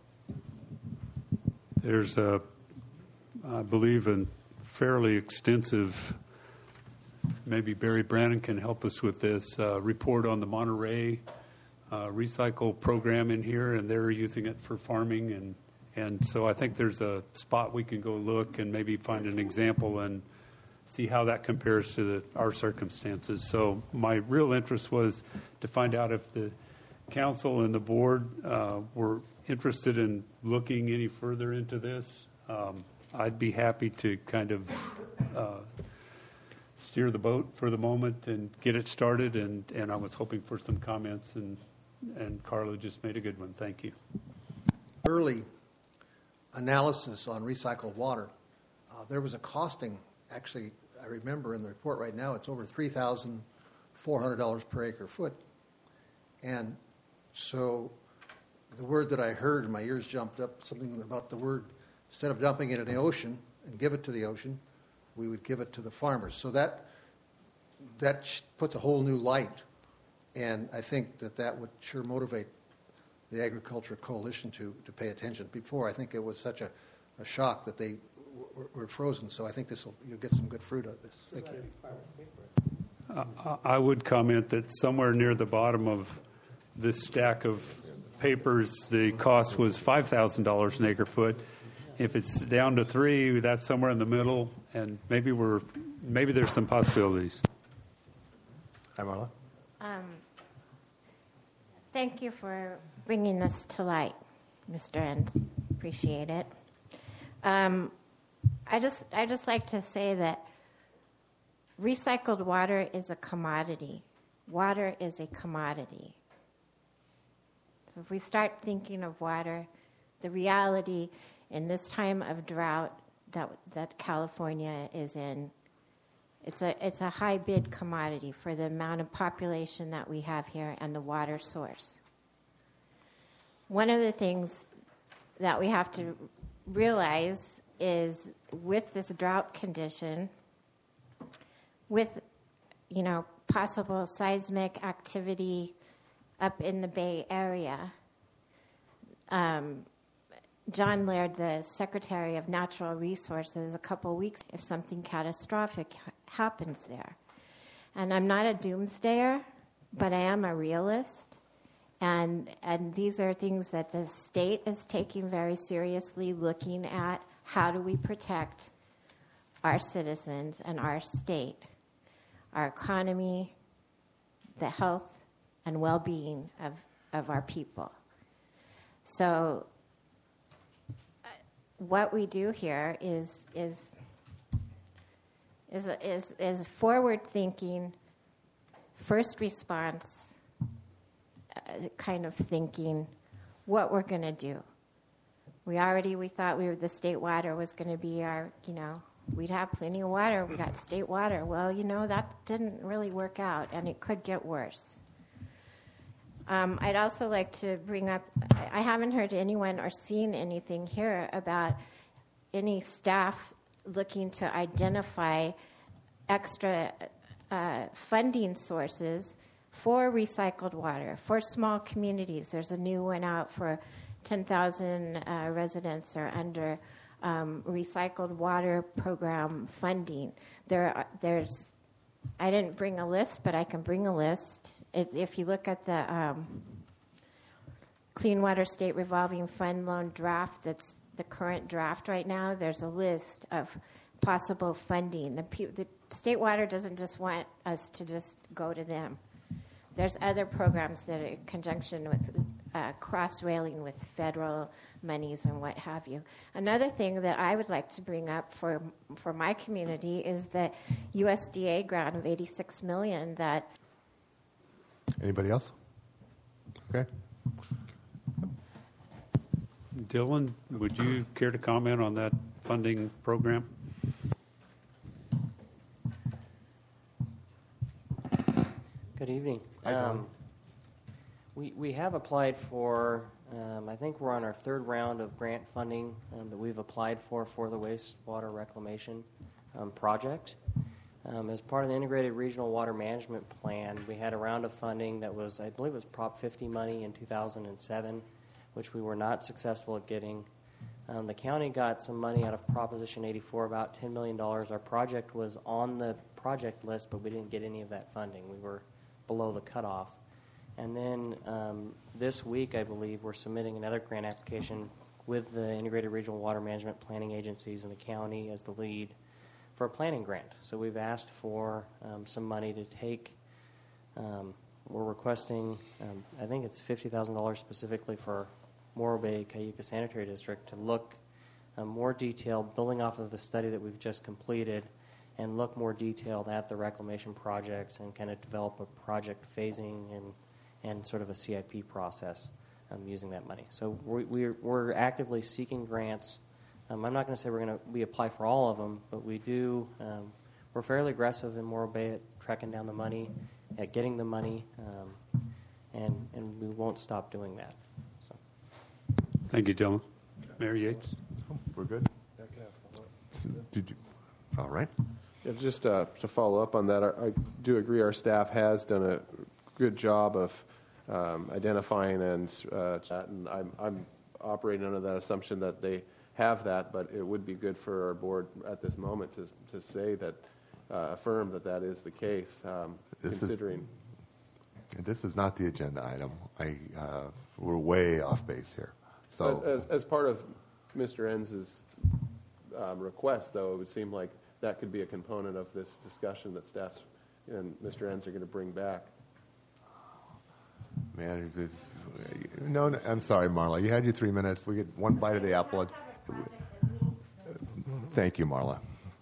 There's a, I believe, a fairly extensive, maybe Barry Brannon can help us with this, uh, report on the Monterey uh, recycle program in here, and they're using it for farming. And, and so I think there's a spot we can go look and maybe find an example and see how that compares to the, our circumstances. So my real interest was to find out if the council and the board uh, were interested in looking any further into this. Um, I'd be happy to kind of uh, steer the boat for the moment and get it started, and, and I was hoping for some comments, and, and Carla just made a good one. Thank you. Early analysis on recycled water, uh, there was a costing, actually, I remember in the report right now, it's over three thousand four hundred dollars per acre foot. And so the word that I heard, and my ears jumped up, something about the word, instead of dumping it in the ocean and give it to the ocean, we would give it to the farmers. So that that sh- puts a whole new light, and I think that that would sure motivate the Agriculture Coalition to, to pay attention. Before, I think it was such a, a shock that they w- were frozen, so I think this will you'll get some good fruit out of this. Thank you. Uh, I would comment that somewhere near the bottom of this stack of papers, the cost was five thousand dollars an acre foot. If it's down to three, that's somewhere in the middle, and maybe we're maybe there's some possibilities. Hi, Marla. Um, thank you for bringing this to light, Mister Enns. Appreciate it. Um, I just I just like to say that recycled water is a commodity. Water is a commodity. So if we start thinking of water, the reality in this time of drought that that California is in, it's a it's a high bid commodity for the amount of population that we have here and the water source. One of the things that we have to realize is with this drought condition, with you know possible seismic activity up in the Bay Area, um, John Laird, the Secretary of Natural Resources, a couple of weeks if something catastrophic ha- happens there. And I'm not a doomsdayer, but I am a realist. And and these are things that the state is taking very seriously, looking at how do we protect our citizens and our state, our economy, the health and well-being of, of our people. So uh, what we do here is is is is, is forward-thinking, first response uh, kind of thinking what we're going to do. We already we thought we were the state water was going to be our, you know, we'd have plenty of water. We got state water. Well, you know, that didn't really work out, and it could get worse. Um, I'd also like to bring up, I haven't heard anyone or seen anything here about any staff looking to identify extra uh, funding sources for recycled water, for small communities. There's a new one out for ten thousand uh, residents or under um, recycled water program funding. There, are, there's, I didn't bring a list, but I can bring a list. It, if you look at the um, Clean Water State Revolving Fund loan draft, that's the current draft right now, there's a list of possible funding. The, pe- the State Water doesn't just want us to just go to them. There's other programs that are in conjunction with uh, cross-railing with federal monies and what have you. Another thing that I would like to bring up for for my community is the U S D A grant of eighty-six million dollars that... Anybody else? Okay. Dylan, would you care to comment on that funding program? Good evening. Hi, Tom. Um, we, we have applied for, um, I think we're on our third round of grant funding um, that we've applied for for the wastewater reclamation um, project. Um, as part of the Integrated Regional Water Management Plan, we had a round of funding that was, I believe it was Prop fifty money in two thousand seven, which we were not successful at getting. Um, the county got some money out of Proposition eighty-four, about ten million dollars. Our project was on the project list, but we didn't get any of that funding. We were below the cutoff. And then um, this week, I believe, we're submitting another grant application with the Integrated Regional Water Management Planning Agencies and the county as the lead for a planning grant. So we've asked for um, some money to take, um, we're requesting, um, I think it's fifty thousand dollars specifically for Morro Bay Cayuga Sanitary District to look um, more detailed, building off of the study that we've just completed, and look more detailed at the reclamation projects and kind of develop a project phasing and, and sort of a C I P process um, using that money. So we, we're, we're actively seeking grants. Um, I'm not going to say we're going to we apply for all of them, but we do. Um, we're fairly aggressive in Morro Bay at tracking down the money, at getting the money, um, and and we won't stop doing that. So. Thank you, Dylan. Mayor Yates. We're good. Did you? All right. Yeah, just uh, to follow up on that, I, I do agree our staff has done a good job of um, identifying and uh, chat, and I'm, I'm operating under that assumption that they have that, but it would be good for our board at this moment to to say that, uh, affirm that that is the case, um, This is- considering. This is not the agenda item. I, uh, we're way off base here. So But as, as part of Mister Enz's um, request, though, it would seem like that could be a component of this discussion that staff and Mister Enz are going to bring back. Man, if it's- no, no, I'm sorry, Marla. You had your three minutes. We get one bite of the apple. Thank you, Marla.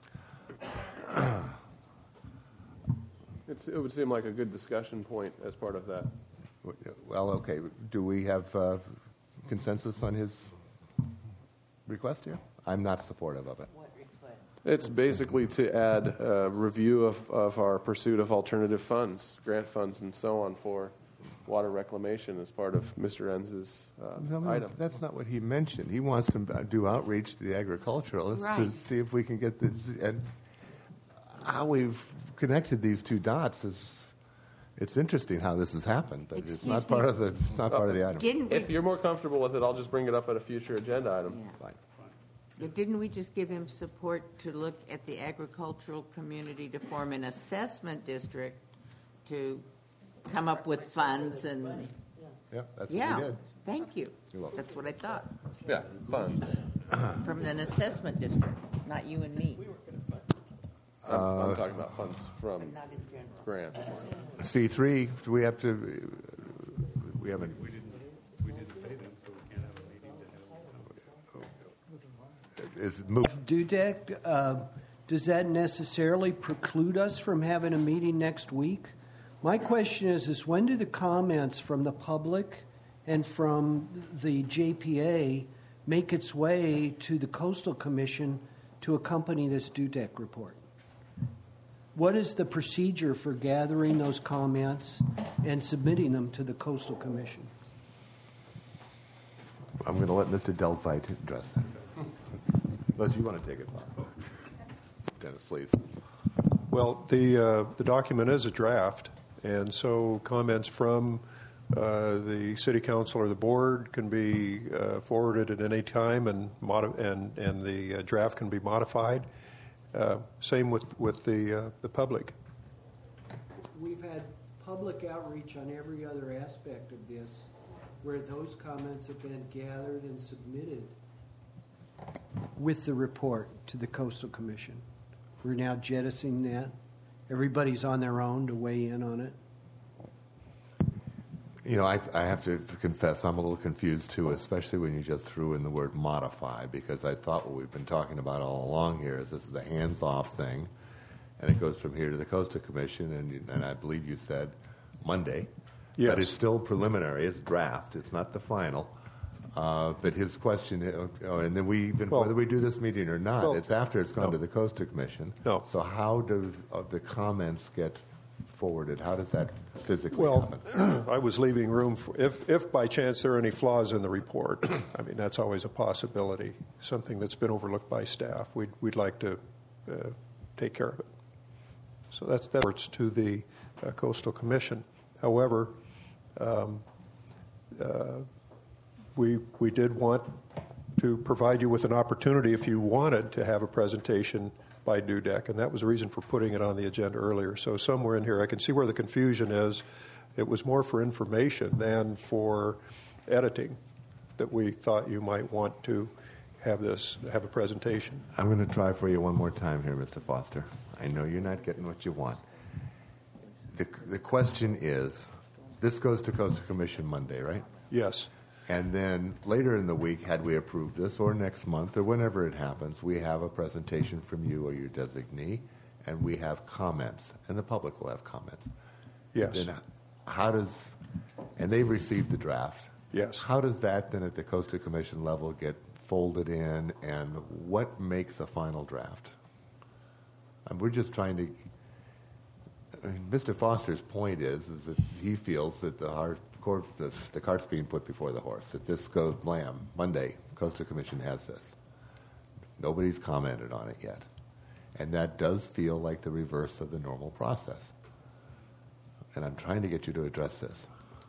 It's, it would seem like a good discussion point as part of that. Well, okay. Do we have uh, consensus on his request here? I'm not supportive of it. It's basically to add a review of, of our pursuit of alternative funds, grant funds, and so on for water reclamation as part of Mister Enz's uh, No, no, item. that's not what he mentioned. He wants to do outreach to the agriculturalists to Right. see if we can get this. And how we've connected these two dots is, it's interesting how this has happened, but it's Excuse not part me. of the it's not part of the item. Didn't we, If you're more comfortable with it, I'll just bring it up at a future agenda item. Yeah. Fine. but didn't we just give him support to look at the agricultural community to form an assessment district to come up with funds and, Yeah, that's yeah, what we did. thank you. You're welcome. That's what I thought. Yeah, funds. From an assessment district, not you and me, I'm, I'm talking about funds from but not in general. grants. C three. Do we have to? We haven't. We didn't, we didn't pay them, so we can't have a meeting to have. Is move. Dudek, uh, does that necessarily preclude us from having a meeting next week? My question is, is when do the comments from the public and from the J P A make its way to the Coastal Commission to accompany this Dudek report? What is the procedure for gathering those comments and submitting them to the Coastal Commission? I'm going to let Mister Delzite address that. Unless you want to take it, Bob. Dennis, please. Well, the uh, the document is a draft, and so comments from uh, the city council or the board can be uh, forwarded at any time, and modi- and and the uh, draft can be modified. Uh, same with with the uh, the public. We've had public outreach on every other aspect of this, where those comments have been gathered and submitted with the report to the Coastal Commission. We're now jettisoning that. Everybody's on their own to weigh in on it. You know, I, I have to confess, I'm a little confused too, especially when you just threw in the word modify, because I thought what we've been talking about all along here is this is a hands-off thing, and it goes from here to the Coastal Commission, and, and I believe you said Monday. Yes. But it's still preliminary. It's draft. It's not the final. Uh, but his question, uh, and then we even, well, whether we do this meeting or not, well, it's after it's gone no. to the Coastal Commission. No. So how do uh, the comments get forwarded? How does that physically Well, happen? I was leaving room for, if, if by chance there are any flaws in the report, I mean, that's always a possibility, something that's been overlooked by staff. We'd, we'd like to uh, take care of it. So that's that's to the uh, Coastal Commission. However, um, uh, we, we did want to provide you with an opportunity if you wanted to have a presentation by D U D E C, and that was the reason for putting it on the agenda earlier. So somewhere in here, I can see where the confusion is. It was more for information than for editing that we thought you might want to have this, have a presentation. I'm going to try for you one more time here, Mister Foster. I know you're not getting what you want. The, the question is, this goes to Coastal Commission Monday, right? Yes. And then later in the week, had we approved this, or next month, or whenever it happens, we have a presentation from you or your designee, and we have comments, and the public will have comments. Yes. Then how does, and they've received the draft. Yes. How does that then at the Coastal Commission level get folded in, and what makes a final draft? And we're just trying to, I mean, Mister Foster's point is, is that he feels that the hard Court, the, the cart's being put before the horse. That this goes, blam, Monday, Coastal Commission has this. Nobody's commented on it yet. And that does feel like the reverse of the normal process. And I'm trying to get you to address this.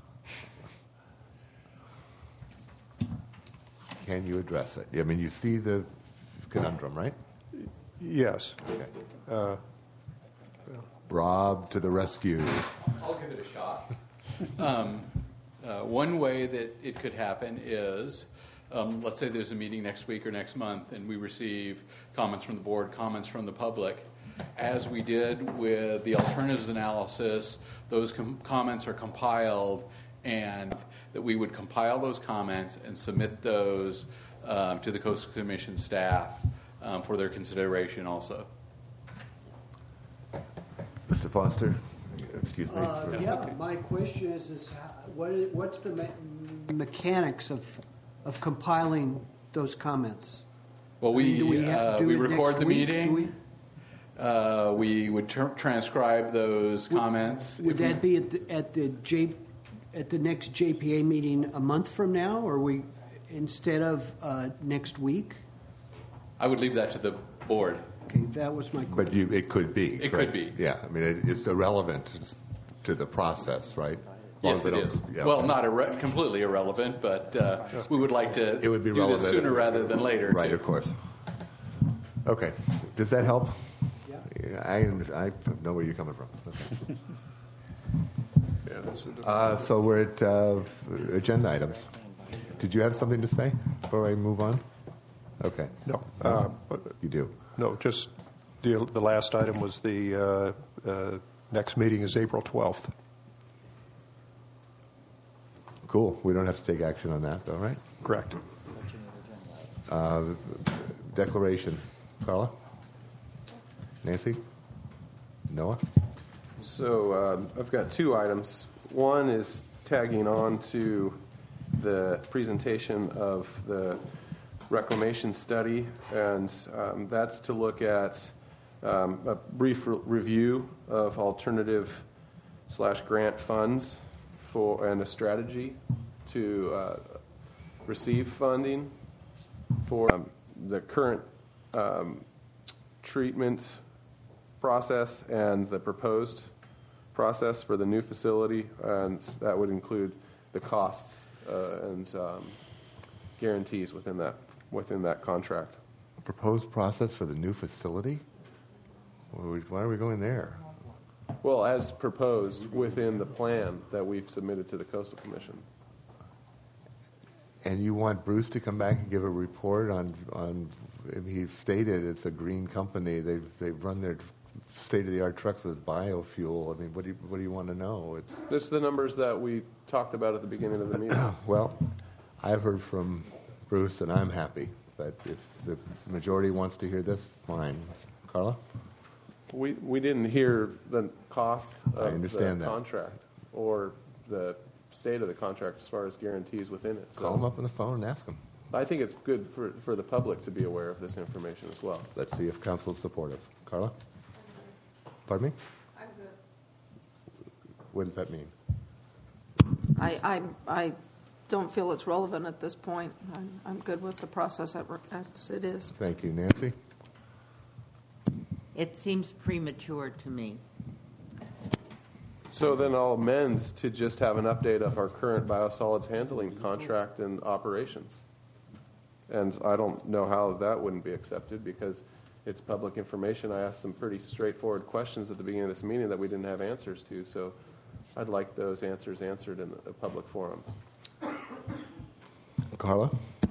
Can you address it? I mean, you see the conundrum, right? Yes. Okay. Uh, Rob to the rescue. I'll give it a shot. Um, uh, one way that it could happen is, um, let's say there's a meeting next week or next month, and we receive comments from the board, comments from the public. As we did with the alternatives analysis, those com- comments are compiled, and that we would compile those comments and submit those um, to the Coastal Commission staff um, for their consideration also. Mister Foster, excuse me. Uh, for- yeah, my question is, is how, what is, what's the me- mechanics of, of compiling those comments? Well, I we mean, do we, have, uh, do we it record next the week? meeting. Do we, Uh, we would tr- transcribe those comments. would If we- that be at the, at the J, at the next J P A meeting a month from now, or we instead of uh, next week? I would leave that to the board. Okay, that was my question. But you, it could be. It correct? could be. Yeah, I mean, it, it's irrelevant to the process, right? As long Yes, as it they is. don't- yeah, Well, okay. not irre- completely irrelevant, but uh, we would like to It would be do relevant this sooner if- rather than later. Right, too. of course. Okay. Does that help? Yeah. I, I know where you're coming from. Okay. yeah, this is- Uh, so we're at uh, agenda items. Did you have something to say before I move on? Okay. No. Uh, You do. No, just the, the last item was the uh, uh, next meeting is April twelfth. Cool. We don't have to take action on that, though, right? Correct. Uh, declaration. Carla? Nancy? Noah? So um, I've got two items. One is tagging on to the presentation of the reclamation study, and um, that's to look at um, a brief re- review of alternative slash grant funds for and a strategy to uh, receive funding for um, the current um, treatment process and the proposed process for the new facility, and that would include the costs uh, and um, guarantees within that within that contract. Proposed process for the new facility? Why are we going there? Well, as proposed within the plan that we've submitted to the Coastal Commission. And you want Bruce to come back and give a report on, on he stated it's a green company. They've, they've run their state-of-the-art trucks with biofuel. I mean, what do you, what do you want to know? It's It's the numbers that we talked about at the beginning of the meeting. Well, I've heard from Bruce, and I'm happy. But if the majority wants to hear this, fine. Carla? We we didn't hear the cost I of understand the that. contract or the state of the contract as far as guarantees within it. So Call him up on the phone and ask him. I think it's good for, for the public to be aware of this information as well. Let's see if council is supportive. Carla? Pardon me? I'm good. What does that mean? I, I, I don't feel it's relevant at this point. I'm, I'm good with the process as it is. Thank you. Nancy? It seems premature to me. So then I'll amend to just have an update of our current biosolids handling contract and operations. And I don't know how that wouldn't be accepted because it's public information. I asked some pretty straightforward questions at the beginning of this meeting that we didn't have answers to. So I'd like those answers answered in a public forum. Carla?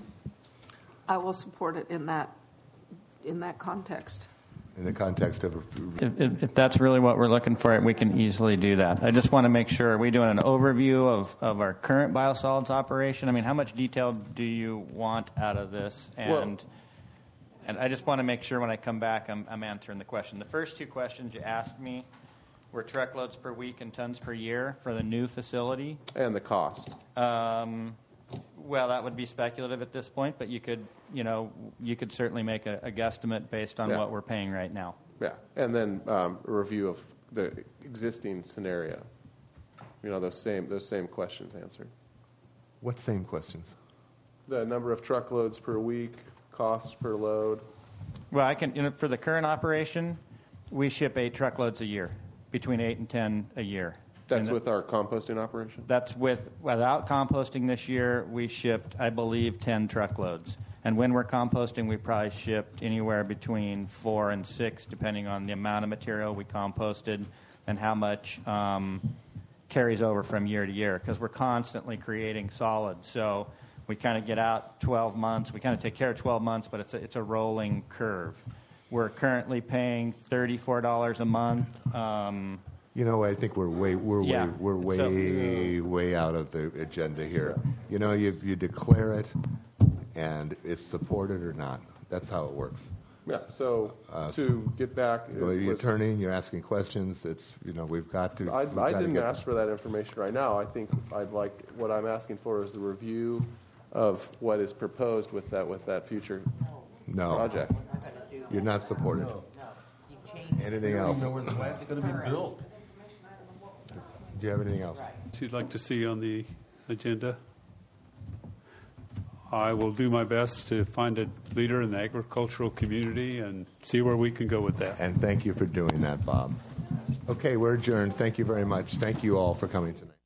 I will support it in that, in that context. In the context of... If, if, if that's really what we're looking for, we can easily do that. I just want to make sure, are we doing an overview of, of our current biosolids operation? I mean, how much detail do you want out of this? And Well- and I just want to make sure when I come back, I'm, I'm answering the question. The first two questions you asked me were truckloads per week and tons per year for the new facility. And the cost. Um, well, that would be speculative at this point, but you could, you know, you could certainly make a, a guesstimate based on Yeah. what we're paying right now. Yeah, and then um, a review of the existing scenario. You know, those same those same questions answered. What same questions? The number of truckloads per week, cost per load. Well, I can, you know, for the current operation, we ship eight truckloads a year, between eight and ten a year. That's And the- with our composting operation? That's with, without composting this year, we shipped, I believe, ten truckloads. And when we're composting, we probably shipped anywhere between four and six, depending on the amount of material we composted and how much um, carries over from year to year, because we're constantly creating solids. So we kind of get out twelve months. We kind of take care of twelve months, but it's a, it's a rolling curve. We're currently paying thirty-four dollars a month. Um, You know, I think we're way we're Yeah. way we're way So- way out of the agenda here. You know, you you declare it, and it's supported or not. That's how it works. Yeah, so Uh, to get back... it Well, you're was- turning, you're asking questions. It's you know we've got to. I, we've I got to didn't get- ask for that information right now. I think I'd like, what I'm asking for is the review of what is proposed with that, with that future No. project. You're not supported. Anything else? know where the plant's going to be built. Do you have anything else? What you'd like to see on the agenda? I will do my best to find a leader in the agricultural community and see where we can go with that. And thank you for doing that, Bob. Okay, we're adjourned. Thank you very much. Thank you all for coming tonight.